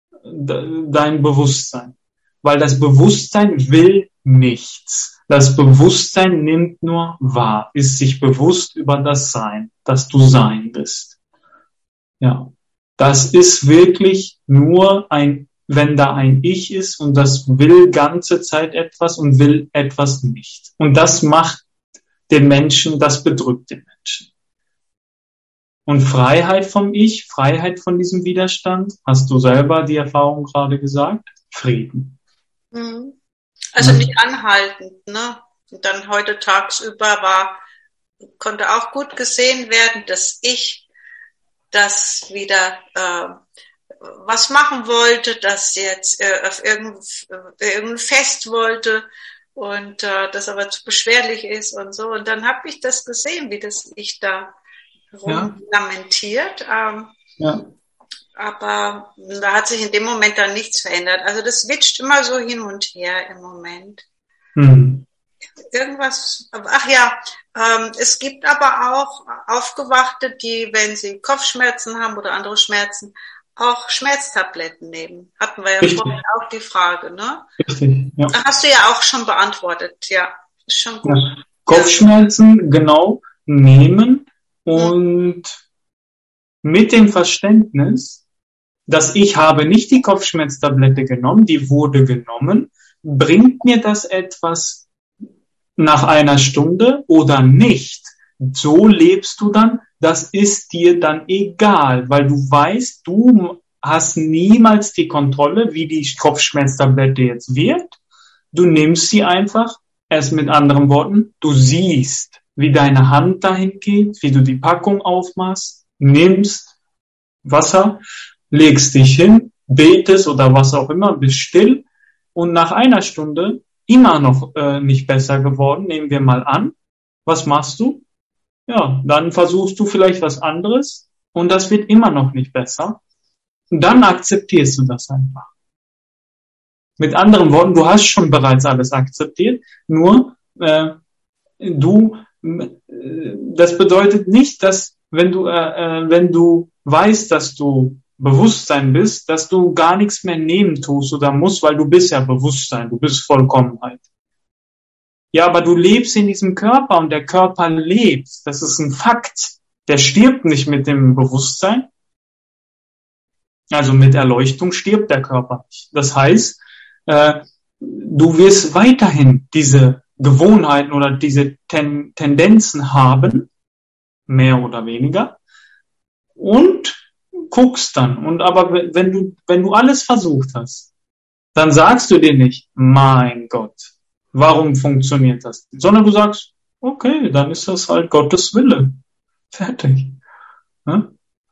dein Bewusstsein. Weil das Bewusstsein will nichts. Das Bewusstsein nimmt nur wahr, ist sich bewusst über das Sein, dass du Sein bist. Ja, das ist wirklich nur ein, wenn da ein Ich ist und das will ganze Zeit etwas und will etwas nicht. Und das macht den Menschen, das bedrückt den Menschen. Und Freiheit vom Ich, Freiheit von diesem Widerstand, hast du selber die Erfahrung gerade gesagt? Frieden. Mhm. Also nicht anhaltend, ne? Und dann heute tagsüber war, konnte auch gut gesehen werden, dass ich das wieder äh, was machen wollte, dass jetzt äh, auf irgendein, äh, irgendein Fest wollte und äh, das aber zu beschwerlich ist und so. Und dann habe ich das gesehen, wie das Ich da rumlamentiert. Ähm, ja. Aber da hat sich in dem Moment dann nichts verändert. Also das switcht immer so hin und her im Moment. Mhm. Irgendwas, ach ja, ähm, es gibt aber auch Aufgewachte, die, wenn sie Kopfschmerzen haben oder andere Schmerzen, auch Schmerztabletten nehmen. Hatten wir ja Richtig. vorhin auch die Frage, ne? Richtig, ja. Hast du ja auch schon beantwortet, ja. Ist schon gut. Ja. Kopfschmerzen, genau, nehmen und mit dem Verständnis, dass ich habe nicht die Kopfschmerztablette genommen, die wurde genommen, bringt mir das etwas nach einer Stunde oder nicht? So lebst du dann, das ist dir dann egal, weil du weißt, du hast niemals die Kontrolle, wie die Kopfschmerztablette jetzt wirkt. Du nimmst sie einfach, erst mit anderen Worten, du siehst, wie deine Hand dahin geht, wie du die Packung aufmachst, nimmst Wasser, legst dich hin, betest oder was auch immer, bist still und nach einer Stunde immer noch äh, nicht besser geworden, nehmen wir mal an. Was machst du? Ja, dann versuchst du vielleicht was anderes und das wird immer noch nicht besser. Und dann akzeptierst du das einfach. Mit anderen Worten, du hast schon bereits alles akzeptiert, nur äh, du, äh, das bedeutet nicht, dass wenn du, äh, wenn du weißt, dass du Bewusstsein bist, dass du gar nichts mehr nehmen tust oder musst, weil du bist ja Bewusstsein, du bist Vollkommenheit. Ja, aber du lebst in diesem Körper und der Körper lebt. Das ist ein Fakt. Der stirbt nicht mit dem Bewusstsein. Also mit Erleuchtung stirbt der Körper nicht. Das heißt, äh, du wirst weiterhin diese Gewohnheiten oder diese Ten- Tendenzen haben, mehr oder weniger, und guckst dann. Und aber wenn du, wenn du alles versucht hast, dann sagst du dir nicht, mein Gott, warum funktioniert das? Sondern du sagst, okay, dann ist das halt Gottes Wille. Fertig. Ja?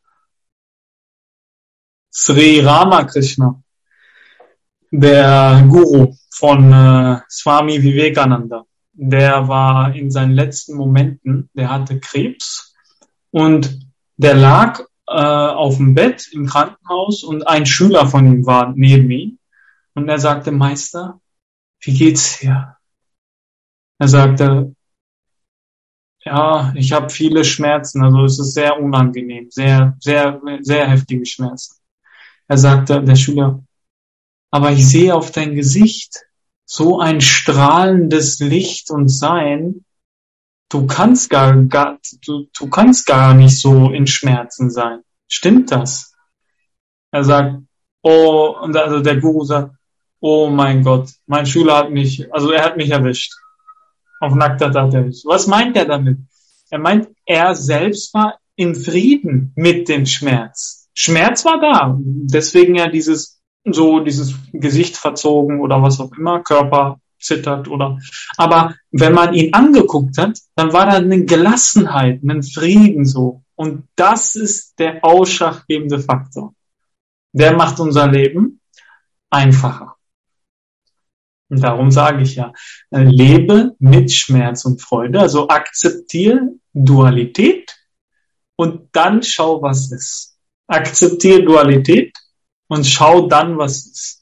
Sri Ramakrishna, der Guru von äh, Swami Vivekananda, der war in seinen letzten Momenten, der hatte Krebs und der lag äh, auf dem Bett im Krankenhaus und ein Schüler von ihm war neben ihm und er sagte, Meister, wie geht's dir? Er sagte, ja, ich habe viele Schmerzen, also es ist sehr unangenehm, sehr, sehr, sehr heftige Schmerzen. Er sagte, der Schüler, aber ich sehe auf dein Gesicht so ein strahlendes Licht und Sein, du kannst gar, gar du, du kannst gar nicht so in Schmerzen sein. Stimmt das? Er sagt, oh, und also der Guru sagt, oh mein Gott, mein Schüler hat mich, also er hat mich erwischt. Auf nackter Tatsache. Was meint er damit? Er meint, er selbst war im Frieden mit dem Schmerz. Schmerz war da, deswegen ja dieses, so dieses Gesicht verzogen oder was auch immer, Körper zittert oder, aber wenn man ihn angeguckt hat, dann war da eine Gelassenheit, ein Frieden so. Und das ist der ausschlaggebende Faktor. Der macht unser Leben einfacher. Und darum sage ich ja, lebe mit Schmerz und Freude, also akzeptiere Dualität und dann schau, was ist. Akzeptiere Dualität und schau dann, was ist.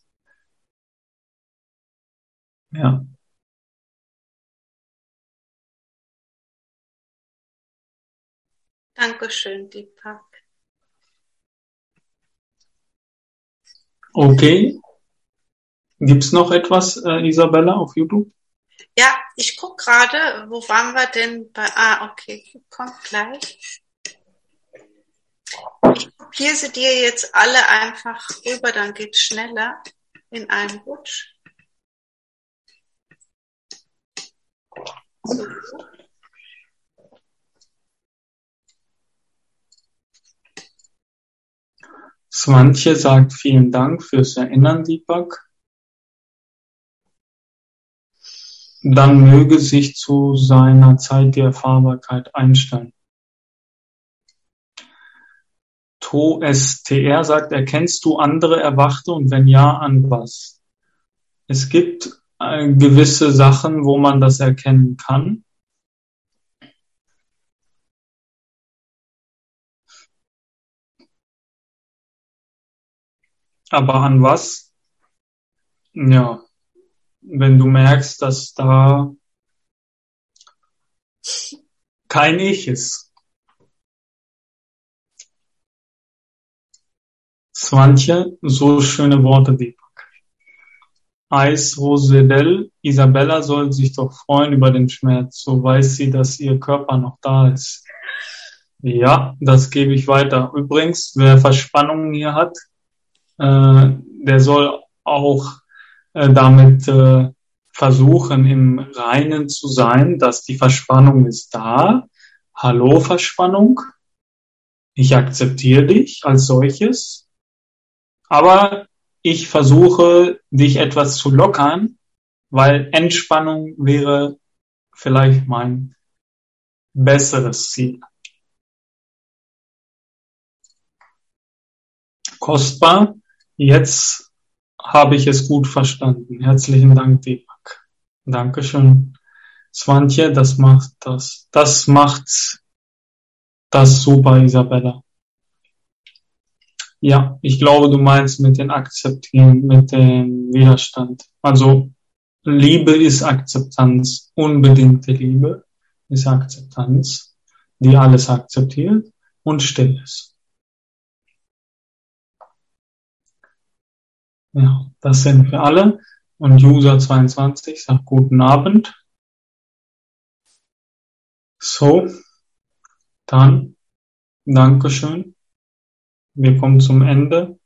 Ja. Dankeschön, Deepak. Okay. Gibt's noch etwas, äh, Isabella, auf YouTube? Ja, ich guck gerade, wo waren wir denn bei, ah, okay, kommt gleich. Ich kopiere sie dir jetzt alle einfach rüber, dann geht's schneller in einem Rutsch. So. Swantje sagt vielen Dank fürs Erinnern, Deepak. Dann möge sich zu seiner Zeit die Erfahrbarkeit einstellen. To S T R sagt, erkennst du andere Erwachte und wenn ja, an was? Es gibt äh, gewisse Sachen, wo man das erkennen kann. Aber an was? Ja, wenn du merkst, dass da kein Ich ist. Swantje, so schöne Worte, Deepak. Eis Rosedel, Isabella soll sich doch freuen über den Schmerz, so weiß sie, dass ihr Körper noch da ist. Ja, das gebe ich weiter. Übrigens, wer Verspannungen hier hat, äh, der soll auch äh, damit äh, versuchen, im Reinen zu sein, dass die Verspannung ist da. Hallo Verspannung, ich akzeptiere dich als solches. Aber ich versuche, dich etwas zu lockern, weil Entspannung wäre vielleicht mein besseres Ziel. Kostbar, jetzt habe ich es gut verstanden. Herzlichen Dank, Deepak. Dankeschön. Swantje, das macht das. Das macht das super, Isabella. Ja, ich glaube, du meinst mit den Akzeptieren, mit dem Widerstand. Also Liebe ist Akzeptanz, unbedingte Liebe ist Akzeptanz, die alles akzeptiert und still ist. Ja, das sind wir alle. Und User zweiundzwanzig sagt guten Abend. So, dann Dankeschön. Wir kommen zum Ende.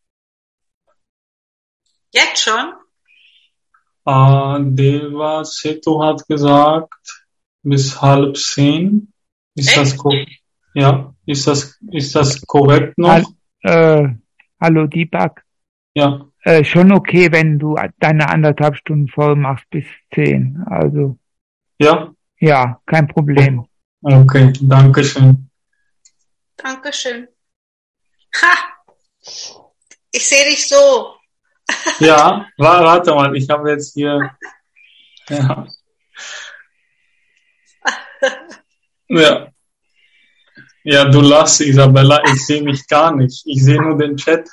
Jetzt schon? Äh, Deva Setu hat gesagt, bis halb zehn. Ist Echt? das korrekt? Ja, ist das, ist das korrekt noch? Hall- äh, hallo Deepak. Ja, Äh, schon okay, wenn du deine anderthalb Stunden voll machst bis zehn. Also, ja, ja, kein Problem. okay, Dankeschön. Dankeschön. Ha! Ich sehe dich so. Ja, wa- warte mal, ich habe jetzt hier, ja, ja, ja, du lachst, Isabella, ich sehe mich gar nicht. Ich sehe nur den Chat.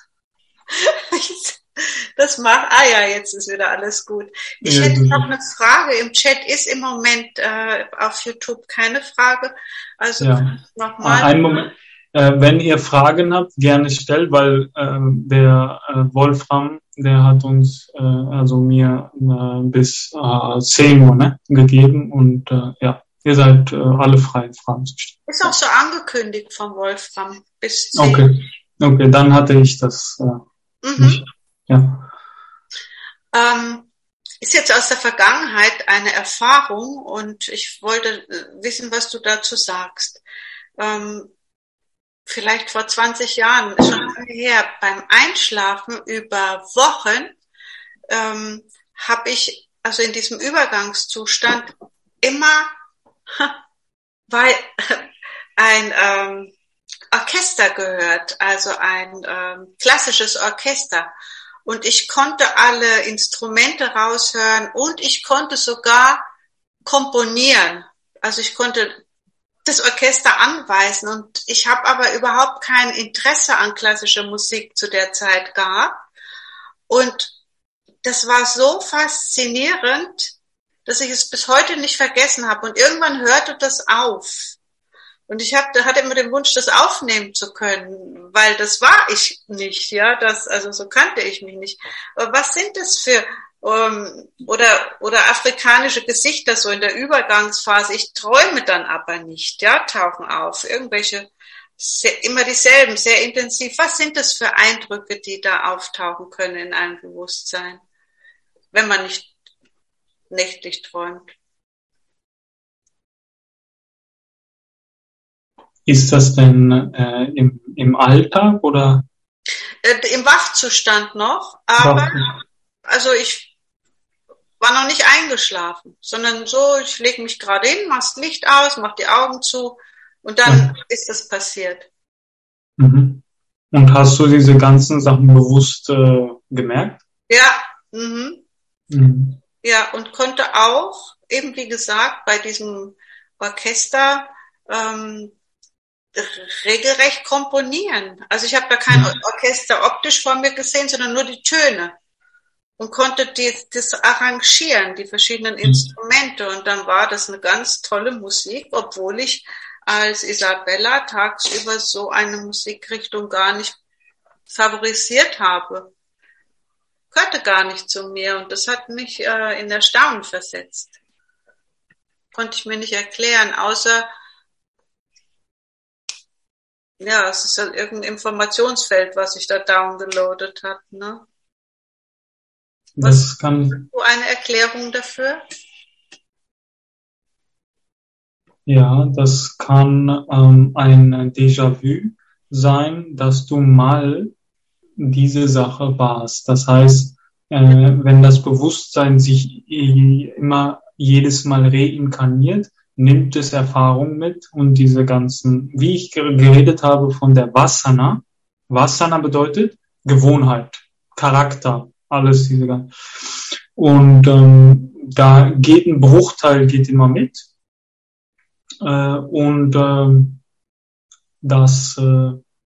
Das macht, ah ja, jetzt ist wieder alles gut. Ich Ja, hätte das- noch eine Frage. Im Chat ist im Moment äh, auf YouTube keine Frage. Also Ja. nochmal. Einen Moment. Äh, wenn ihr Fragen habt, gerne stellt, weil äh, der äh, Wolfram, der hat uns, äh, also mir äh, bis äh, zehn Uhr ne, gegeben und äh, ja, ihr seid äh, alle frei, Fragen zu stellen. Ist auch so angekündigt von Wolfram bis zehn. Okay, okay, dann hatte ich das äh, Mhm. nicht. Ja. Ähm, ist jetzt aus der Vergangenheit eine Erfahrung und ich wollte äh, wissen, was du dazu sagst. Ähm, vielleicht vor zwanzig Jahren, ist schon lange her, beim Einschlafen über Wochen ähm, habe ich, also in diesem Übergangszustand, immer weil ein ähm, Orchester gehört, also ein ähm, klassisches Orchester. Und ich konnte alle Instrumente raushören und ich konnte sogar komponieren. Also ich konnte das Orchester anweisen und ich habe aber überhaupt kein Interesse an klassischer Musik zu der Zeit gehabt. Und das war so faszinierend, dass ich es bis heute nicht vergessen habe. Und irgendwann hörte das auf. Und ich hab, hatte immer den Wunsch, das aufnehmen zu können, weil das war ich nicht, ja, das, also so kannte ich mich nicht. Aber was sind das für, ähm, oder, oder afrikanische Gesichter so in der Übergangsphase? Ich träume dann aber nicht, ja, tauchen auf. Irgendwelche, sehr, immer dieselben, sehr intensiv. Was sind das für Eindrücke, die da auftauchen können in einem Bewusstsein, wenn man nicht nächtlich träumt? Ist das denn äh, im, im Alltag oder? Äh, Im Wachzustand noch, aber Wach- also ich war noch nicht eingeschlafen, sondern so, ich lege mich gerade hin, mach das Licht aus, mach die Augen zu und dann Ja. ist das passiert. Mhm. Und hast du diese ganzen Sachen bewusst äh, gemerkt? Ja, mhm. Mhm. Ja, und konnte auch, eben wie gesagt, bei diesem Orchester ähm, regelrecht komponieren. Also ich habe da kein Mhm. Orchester optisch vor mir gesehen, sondern nur die Töne. Und konnte die, das arrangieren, die verschiedenen Instrumente. Und dann war das eine ganz tolle Musik, obwohl ich als Isabella tagsüber so eine Musikrichtung gar nicht favorisiert habe. Gehörte gar nicht zu mir. Und das hat mich äh, in Erstaunen versetzt. Konnte ich mir nicht erklären, außer, ja, es ist halt irgendein Informationsfeld, was sich da downgeloadet hat, ne? Das kann, So eine Erklärung dafür? ja, das kann ähm, ein Déjà-vu sein, dass du mal diese Sache warst. Das heißt, äh, wenn das Bewusstsein sich i- immer jedes Mal reinkarniert, nimmt es Erfahrung mit und diese ganzen, wie ich ger- geredet habe von der Vasana. Vasana bedeutet Gewohnheit, Charakter, alles diese ganzen. Und ähm, da geht ein Bruchteil geht immer mit. Äh, und ähm, das äh,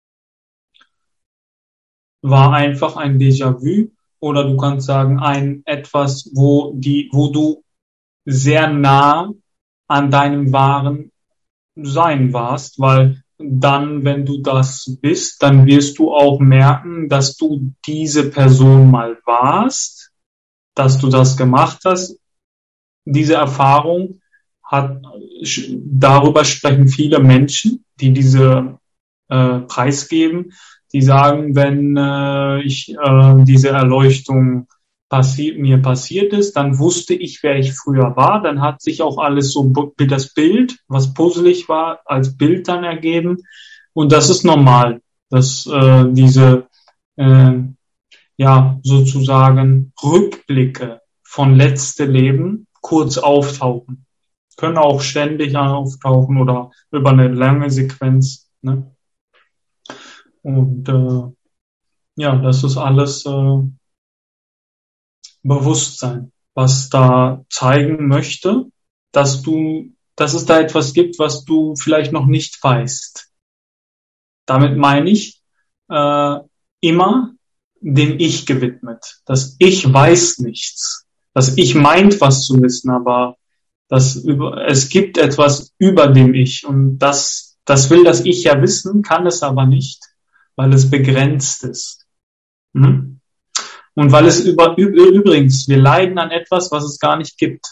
war einfach ein Déjà-vu oder du kannst sagen ein etwas, wo die, wo du sehr nah an deinem wahren Sein warst, weil dann, wenn du das bist, dann wirst du auch merken, dass du diese Person mal warst, dass du das gemacht hast. Diese Erfahrung hat, darüber sprechen viele Menschen, die diese äh, preisgeben, die sagen, wenn äh, ich äh, diese Erleuchtung passi- mir passiert ist, dann wusste ich, wer ich früher war, dann hat sich auch alles so b- das Bild, was puzzelig war, als Bild dann ergeben und das ist normal, dass äh, diese äh, ja sozusagen Rückblicke von letzte Leben kurz auftauchen, können auch ständig auftauchen oder über eine lange Sequenz, ne? Und äh, ja, das ist alles äh, Bewusstsein, was da zeigen möchte, dass du, dass es da etwas gibt, was du vielleicht noch nicht weißt. Damit meine ich äh, immer dem Ich gewidmet. Das Ich weiß nichts. Das Ich meint, was zu wissen, aber das über, es gibt etwas über dem Ich und das, das will das Ich ja wissen, kann es aber nicht, weil es begrenzt ist. Hm? Und weil es über, übrigens, wir leiden an etwas, was es gar nicht gibt.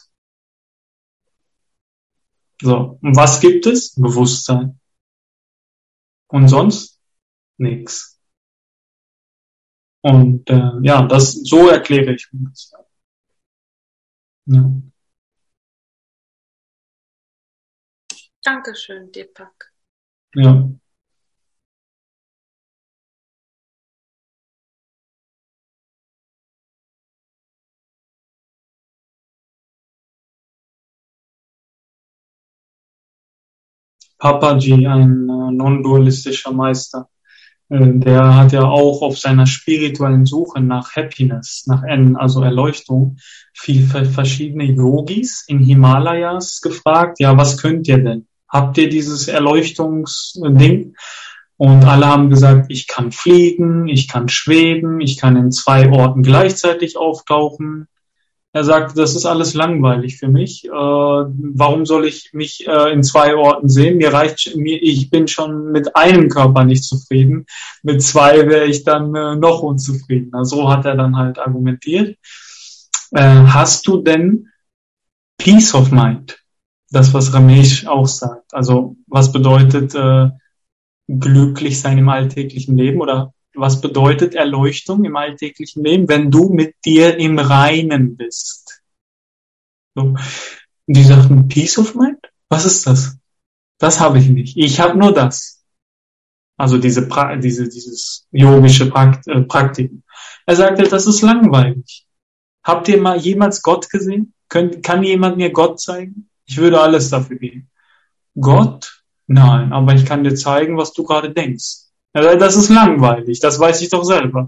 So, und was gibt es? Bewusstsein. Und sonst nichts. Und äh, ja, das so erkläre ich mir das. Ja. Dankeschön, Deepak. Ja. Papaji, ein äh, non-dualistischer Meister, äh, der hat ja auch auf seiner spirituellen Suche nach Happiness, nach N, also Erleuchtung, viel verschiedene Yogis in Himalayas gefragt, ja, was könnt ihr denn? Habt ihr dieses Erleuchtungsding? Und alle haben gesagt, ich kann fliegen, ich kann schweben, ich kann in zwei Orten gleichzeitig auftauchen. Er sagte, das ist alles langweilig für mich. Äh, warum soll ich mich äh, in zwei Orten sehen? Mir reicht, mir, ich bin schon mit einem Körper nicht zufrieden. Mit zwei wäre ich dann äh, noch unzufriedener. So hat er dann halt argumentiert. Äh, hast du denn Peace of Mind? Das, was Ramesh auch sagt. Also, was bedeutet äh, glücklich sein im alltäglichen Leben oder was bedeutet Erleuchtung im alltäglichen Leben, wenn du mit dir im Reinen bist? So. Und die sagten, Peace of Mind? Was ist das? Das habe ich nicht. Ich habe nur das. Also diese, pra- diese dieses yogische Prakt- äh, Praktiken. Er sagte, das ist langweilig. Habt ihr mal jemals Gott gesehen? Könnt, kann jemand mir Gott zeigen? Ich würde alles dafür geben. Gott? Nein, aber ich kann dir zeigen, was du gerade denkst. Das ist langweilig, das weiß ich doch selber.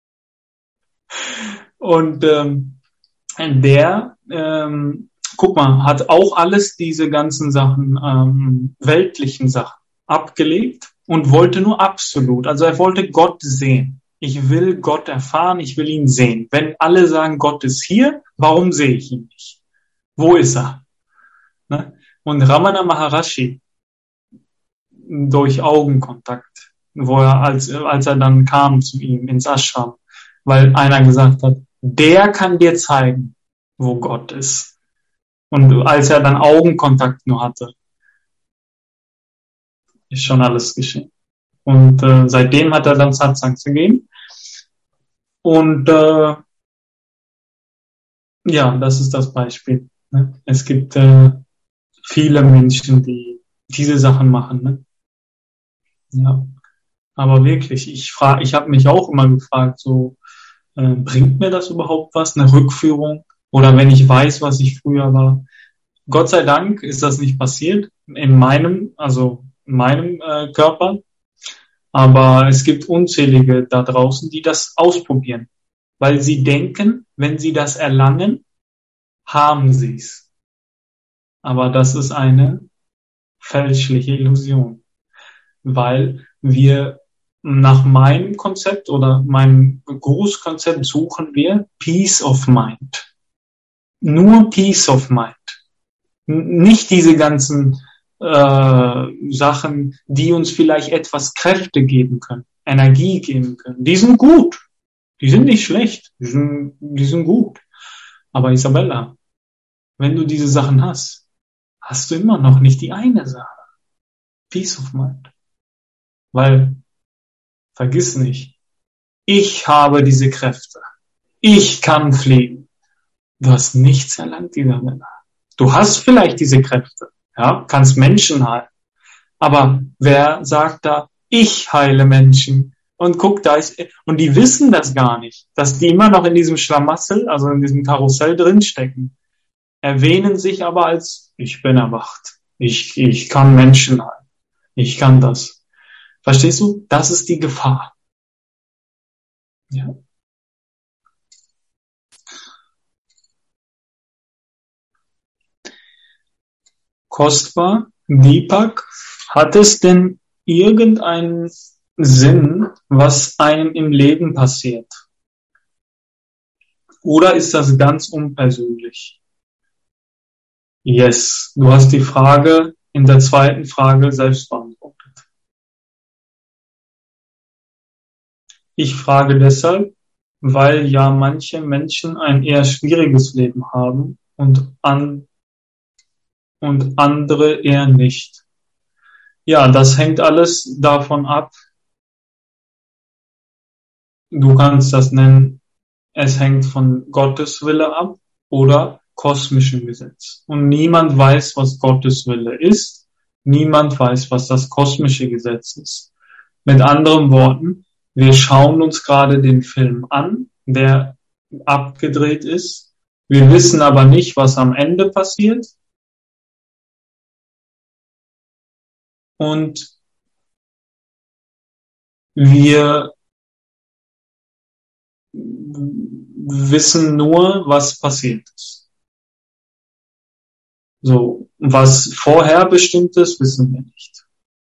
Und ähm, der, ähm, guck mal, hat auch alles diese ganzen Sachen, ähm, weltlichen Sachen abgelegt und wollte nur absolut. Also er wollte Gott sehen. Ich will Gott erfahren, ich will ihn sehen. Wenn alle sagen, Gott ist hier, warum sehe ich ihn nicht? Wo ist er? Ne? Und Ramana Maharashi, durch Augenkontakt, wo er, als, als er dann kam zu ihm ins Ashram, weil einer gesagt hat, der kann dir zeigen, wo Gott ist. Und als er dann Augenkontakt nur hatte, ist schon alles geschehen. Und äh, seitdem hat er dann Satsangs gegeben. Und äh, ja, das ist das Beispiel. Ne? Es gibt äh, viele Menschen, die diese Sachen machen. Ne? Ja. Aber wirklich, ich frage, ich habe mich auch immer gefragt, so äh, bringt mir das überhaupt was, eine Rückführung? Oder wenn ich weiß, was ich früher war. Gott sei Dank ist das nicht passiert in meinem, also in meinem äh, Körper. Aber es gibt unzählige da draußen, die das ausprobieren, weil sie denken, wenn sie das erlangen, haben sie es. Aber das ist eine fälschliche Illusion, weil wir nach meinem Konzept oder meinem Gurus-Konzept suchen wir Peace of Mind. Nur Peace of Mind. Nicht diese ganzen äh, Sachen, die uns vielleicht etwas Kräfte geben können, Energie geben können. Die sind gut. Die sind nicht schlecht. Die sind, die sind gut. Aber Isabella, wenn du diese Sachen hast, hast du immer noch nicht die eine Sache. Peace of Mind. Weil, vergiss nicht, ich habe diese Kräfte. Ich kann fliegen. Du hast nichts erlangt, Isabella. Du hast vielleicht diese Kräfte, ja, kannst Menschen heilen. Aber wer sagt da, ich heile Menschen? Und guck, da ist, und die wissen das gar nicht, dass die immer noch in diesem Schlamassel, also in diesem Karussell drinstecken, erwähnen sich aber als, ich bin erwacht. Ich, ich kann Menschen heilen. Ich kann das. Verstehst du? Das ist die Gefahr. Ja. Kostbar, Deepak, hat es denn irgendeinen Sinn, was einem im Leben passiert? Oder ist das ganz unpersönlich? Yes, du hast die Frage in der zweiten Frage selbst beantwortet. Ich frage deshalb, weil ja manche Menschen ein eher schwieriges Leben haben und, an, und andere eher nicht. Ja, das hängt alles davon ab. Du kannst das nennen, es hängt von Gottes Wille ab oder kosmischem Gesetz. Und niemand weiß, was Gottes Wille ist. Niemand weiß, was das kosmische Gesetz ist. Mit anderen Worten, wir schauen uns gerade den Film an, der abgedreht ist. Wir wissen aber nicht, was am Ende passiert. Und wir wissen nur, was passiert ist. So, was vorher bestimmt ist, wissen wir nicht.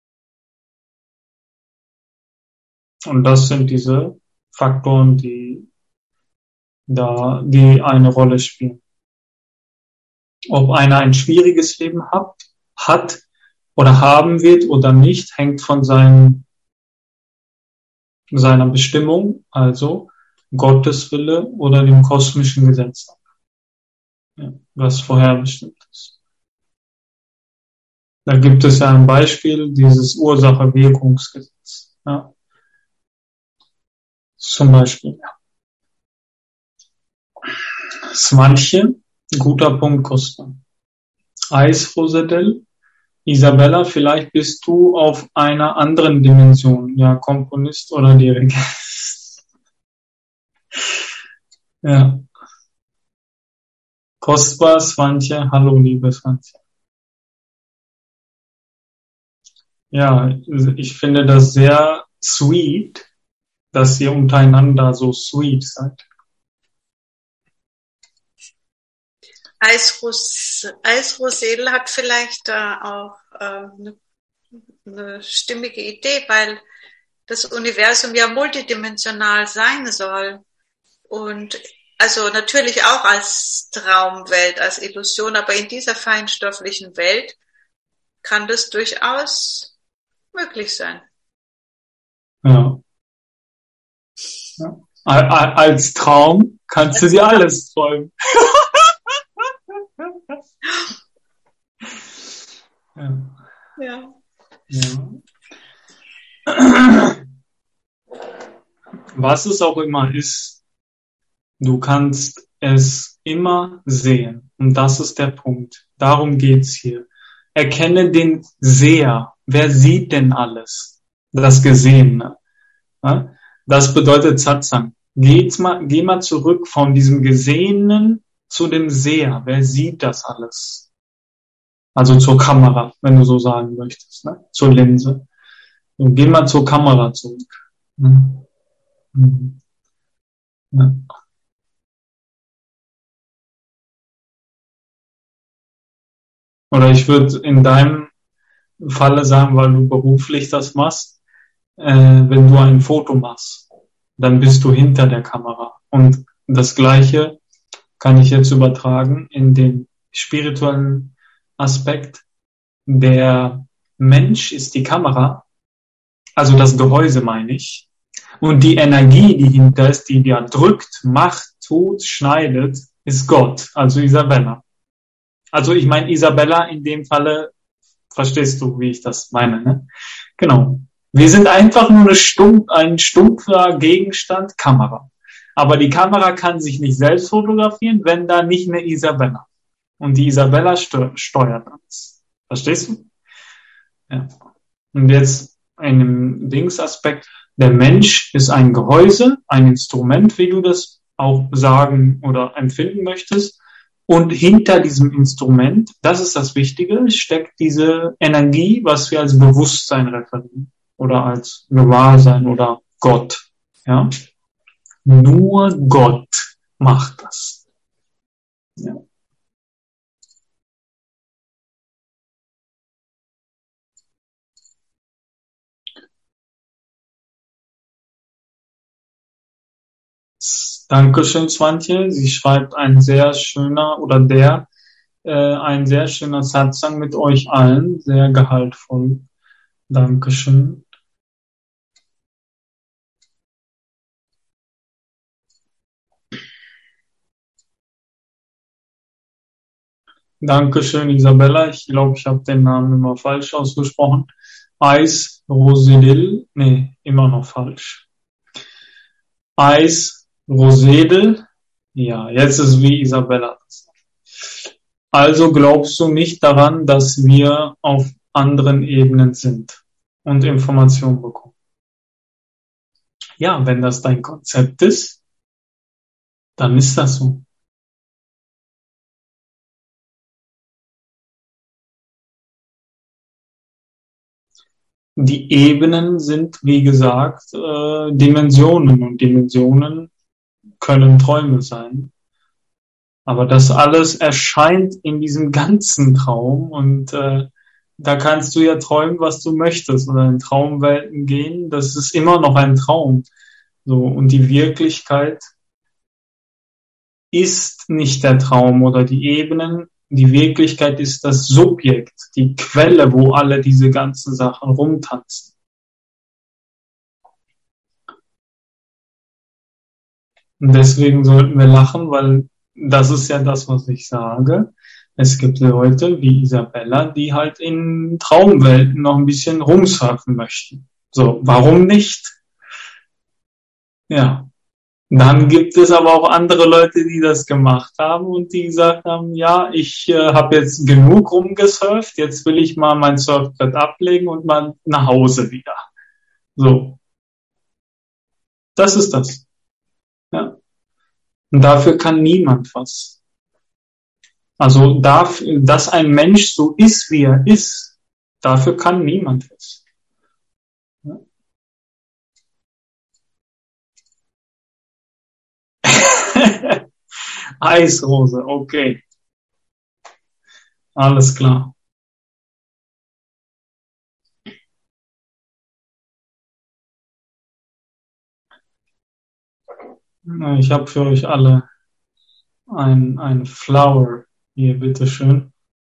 Und das sind diese Faktoren, die da, die eine Rolle spielen. Ob einer ein schwieriges Leben hat, hat oder haben wird oder nicht, hängt von seinem, seiner Bestimmung, also Gottes Wille oder dem kosmischen Gesetz ab, ja, was vorher bestimmt ist. Da gibt es ja ein Beispiel, dieses Ursache-Wirkungsgesetz. Ja. Zum Beispiel, ja. Svantje, guter Punkt, Costa. Eis Rosedel, Isabella, vielleicht bist du auf einer anderen Dimension, ja, Komponist oder Dirigent. Ja. Kostbar, Svantje, hallo, liebe Svantje. Ja, ich finde das sehr sweet, dass ihr untereinander so sweet seid. Eisrosel hat vielleicht äh, auch äh, eine, eine stimmige Idee, weil das Universum ja multidimensional sein soll. Und also natürlich auch als Traumwelt, als Illusion, aber in dieser feinstofflichen Welt kann das durchaus möglich sein. Ja. Ja. Als Traum kannst du dir alles träumen. Ja. Ja. Ja. Was es auch immer ist, du kannst es immer sehen. Und das ist der Punkt. Darum geht's hier. Erkenne den Seher. Wer sieht denn alles? Das Gesehene. Ja? Das bedeutet Satsang. Geht mal, geh mal zurück von diesem Gesehenen zu dem Seher. Wer sieht das alles? Also zur Kamera, wenn du so sagen möchtest, ne? Zur Linse. Und geh mal zur Kamera zurück. Mhm. Mhm. Ja. Oder ich würde in deinem Falle sagen, weil du beruflich das machst, äh, wenn du ein Foto machst, dann bist du hinter der Kamera. Und das Gleiche kann ich jetzt übertragen in den spirituellen Aspekt. Der Mensch ist die Kamera, also das Gehäuse meine ich, und die Energie, die hinter ist, die ja drückt, macht, tut, schneidet, ist Gott, also Isabella. Also ich meine Isabella in dem Falle, verstehst du, wie ich das meine, ne? Genau. Wir sind einfach nur eine Stumpf, ein stumpfer Gegenstand, Kamera. Aber die Kamera kann sich nicht selbst fotografieren, wenn da nicht eine Isabella. Und die Isabella steu- steuert alles. Verstehst du? Ja. Und jetzt einem Dingsaspekt. Der Mensch ist ein Gehäuse, ein Instrument, wie du das auch sagen oder empfinden möchtest. Und hinter diesem Instrument, das ist das Wichtige, steckt diese Energie, was wir als Bewusstsein referieren. Oder als Gewahrsein oder Gott. Ja? Nur Gott macht das. Ja. Dankeschön, Swantje. Sie schreibt ein sehr schöner oder der äh, ein sehr schöner Satsang mit euch allen, sehr gehaltvoll. Dankeschön. Dankeschön, Isabella. Ich glaube, ich habe den Namen immer falsch ausgesprochen. Eis Rosedil. Nee, immer noch falsch. Eis Rosedel. Ja, jetzt ist wie Isabella. Also glaubst du nicht daran, dass wir auf anderen Ebenen sind und Informationen bekommen? Ja, wenn das dein Konzept ist, dann ist das so. Die Ebenen sind, wie gesagt, äh, Dimensionen und Dimensionen können Träume sein. Aber das alles erscheint in diesem ganzen Traum und äh, da kannst du ja träumen, was du möchtest oder in Traumwelten gehen. Das ist immer noch ein Traum. So, und die Wirklichkeit ist nicht der Traum oder die Ebenen. Die Wirklichkeit ist das Subjekt, die Quelle, wo alle diese ganzen Sachen rumtanzen. Und deswegen sollten wir lachen, weil das ist ja das, was ich sage. Es gibt Leute wie Isabella, die halt in Traumwelten noch ein bisschen rumsurfen möchten. So, warum nicht? Ja. Dann gibt es aber auch andere Leute, die das gemacht haben und die gesagt haben, ja, ich äh, habe jetzt genug rumgesurft, jetzt will ich mal mein Surfbrett ablegen und mal nach Hause wieder. So. Das ist das. Ja. Und dafür kann niemand was. Also, dafür, dass ein Mensch so ist, wie er ist, dafür kann niemand was. Ja. Eisrose, okay. Alles klar. Ich habe für euch alle ein, ein Flower hier, bitteschön.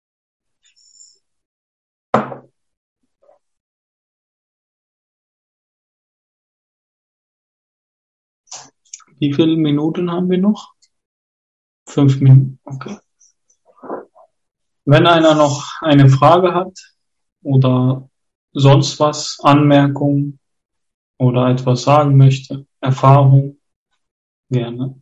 Wie viele Minuten haben wir noch? Fünf Minuten, okay. Wenn einer noch eine Frage hat oder sonst was, Anmerkung oder etwas sagen möchte, Erfahrung, gerne.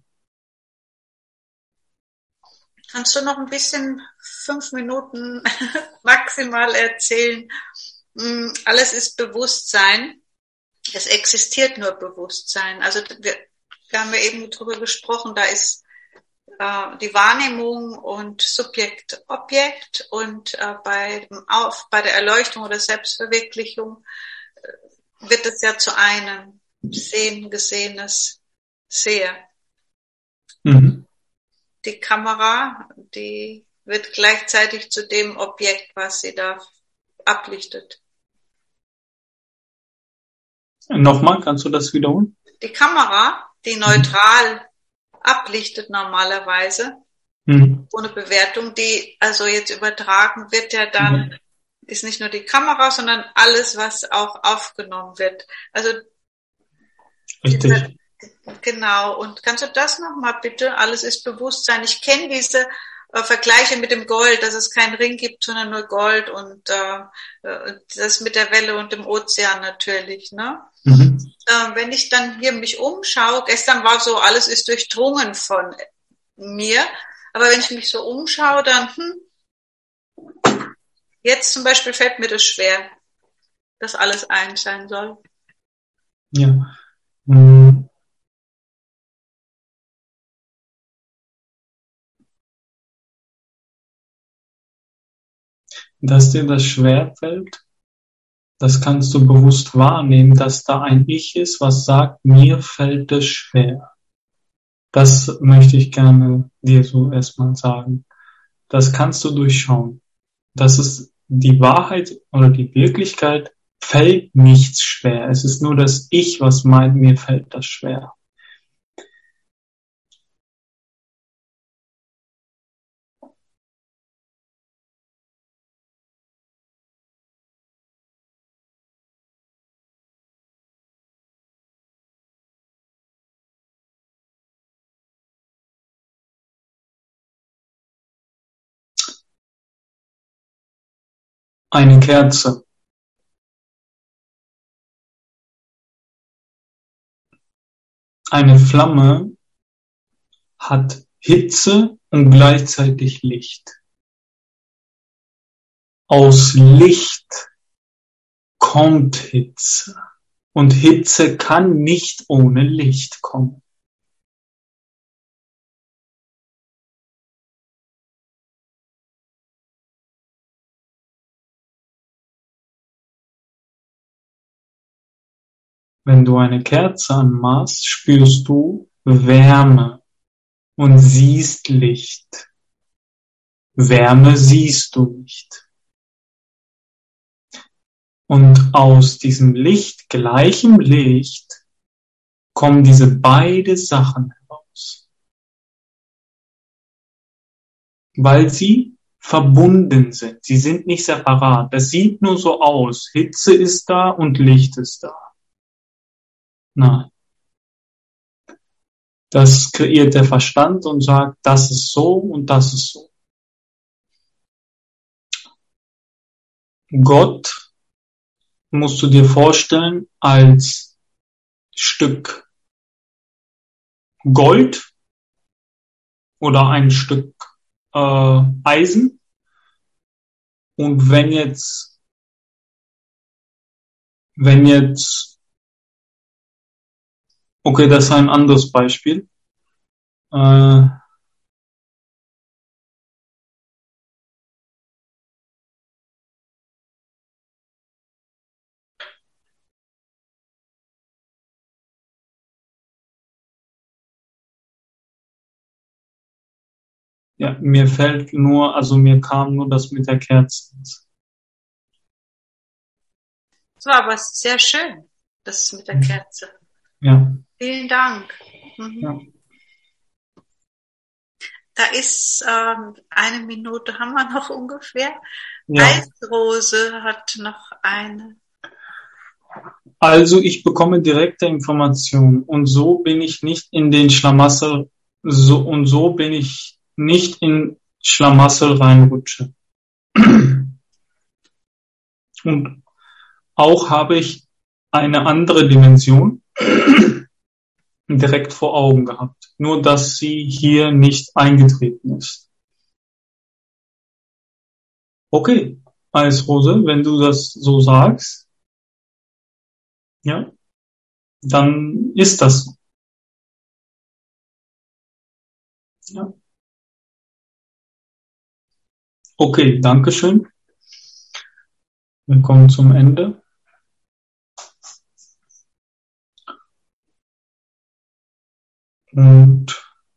Kannst du noch ein bisschen, fünf Minuten maximal erzählen? Alles ist Bewusstsein. Es existiert nur Bewusstsein. Also wir, wir haben ja eben drüber gesprochen, da ist äh, die Wahrnehmung und Subjekt, Objekt und äh, bei, auf, bei der Erleuchtung oder Selbstverwirklichung äh, wird es ja zu einem Sehen, Gesehenes, Seher. Mhm. Die Kamera, die wird gleichzeitig zu dem Objekt, was sie da ablichtet. Nochmal, kannst du das wiederholen? Die Kamera, die neutral ablichtet normalerweise, mhm. ohne Bewertung, die also jetzt übertragen wird, ja dann mhm. ist nicht nur die Kamera, sondern alles, was auch aufgenommen wird. Also richtig. Genau, und kannst du das nochmal bitte? Alles ist Bewusstsein. Ich kenne diese äh, vergleiche mit dem Gold, dass es keinen Ring gibt, sondern nur Gold und äh, das mit der Welle und dem Ozean natürlich, ne? Mhm. Äh, wenn ich dann hier mich umschaue, gestern war so, alles ist durchdrungen von mir, aber wenn ich mich so umschaue, dann, hm, jetzt zum Beispiel fällt mir das schwer, dass alles eins sein soll. Ja. Mhm. Dass dir das schwerfällt, das kannst du bewusst wahrnehmen, dass da ein Ich ist, was sagt, mir fällt es schwer. Das möchte ich gerne dir so erstmal sagen. Das kannst du durchschauen. Das ist die Wahrheit oder die Wirklichkeit, fällt nichts schwer. Es ist nur das Ich, was meint, mir fällt das schwer. Eine Kerze. Eine Flamme hat Hitze und gleichzeitig Licht. Aus Licht kommt Hitze. Und Hitze kann nicht ohne Licht kommen. Wenn du eine Kerze anmachst, spürst du Wärme und siehst Licht. Wärme siehst du nicht. Und aus diesem Licht, gleichem Licht, kommen diese beiden Sachen heraus. Weil sie verbunden sind. Sie sind nicht separat. Das sieht nur so aus. Hitze ist da und Licht ist da. Nein. Das kreiert der Verstand und sagt, das ist so und das ist so. Gott musst du dir vorstellen als Stück Gold oder ein Stück äh, Eisen. Und wenn jetzt, wenn jetzt Okay, das ist ein anderes Beispiel. Äh, ja, mir fällt nur, also mir kam nur das mit der Kerze. Das war aber sehr schön, das mit der Kerze. Ja. Vielen Dank. Mhm. Ja. Da ist ähm, eine Minute, haben wir noch ungefähr. Ja. Eisrose hat noch eine. Also ich bekomme direkte Informationen und so bin ich nicht in den Schlamassel, so und so bin ich nicht in Schlamassel reinrutsche. Und auch habe ich eine andere Dimension direkt vor Augen gehabt. Nur, dass sie hier nicht eingetreten ist. Okay, Eisrose, wenn du das so sagst, ja, dann ist das so. Ja. Okay, Dankeschön. Wir kommen zum Ende. Und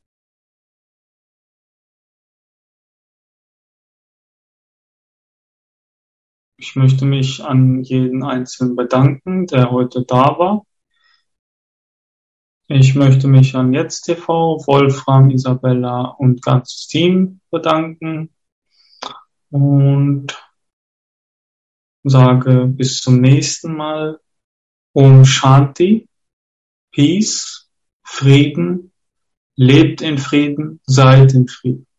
ich möchte mich an jeden Einzelnen bedanken, der heute da war. Ich möchte mich an Jetzt T V, Wolfram, Isabella und ganzes Team bedanken und sage bis zum nächsten Mal. Om Shanti, Peace, Frieden, lebt in Frieden, seid in Frieden.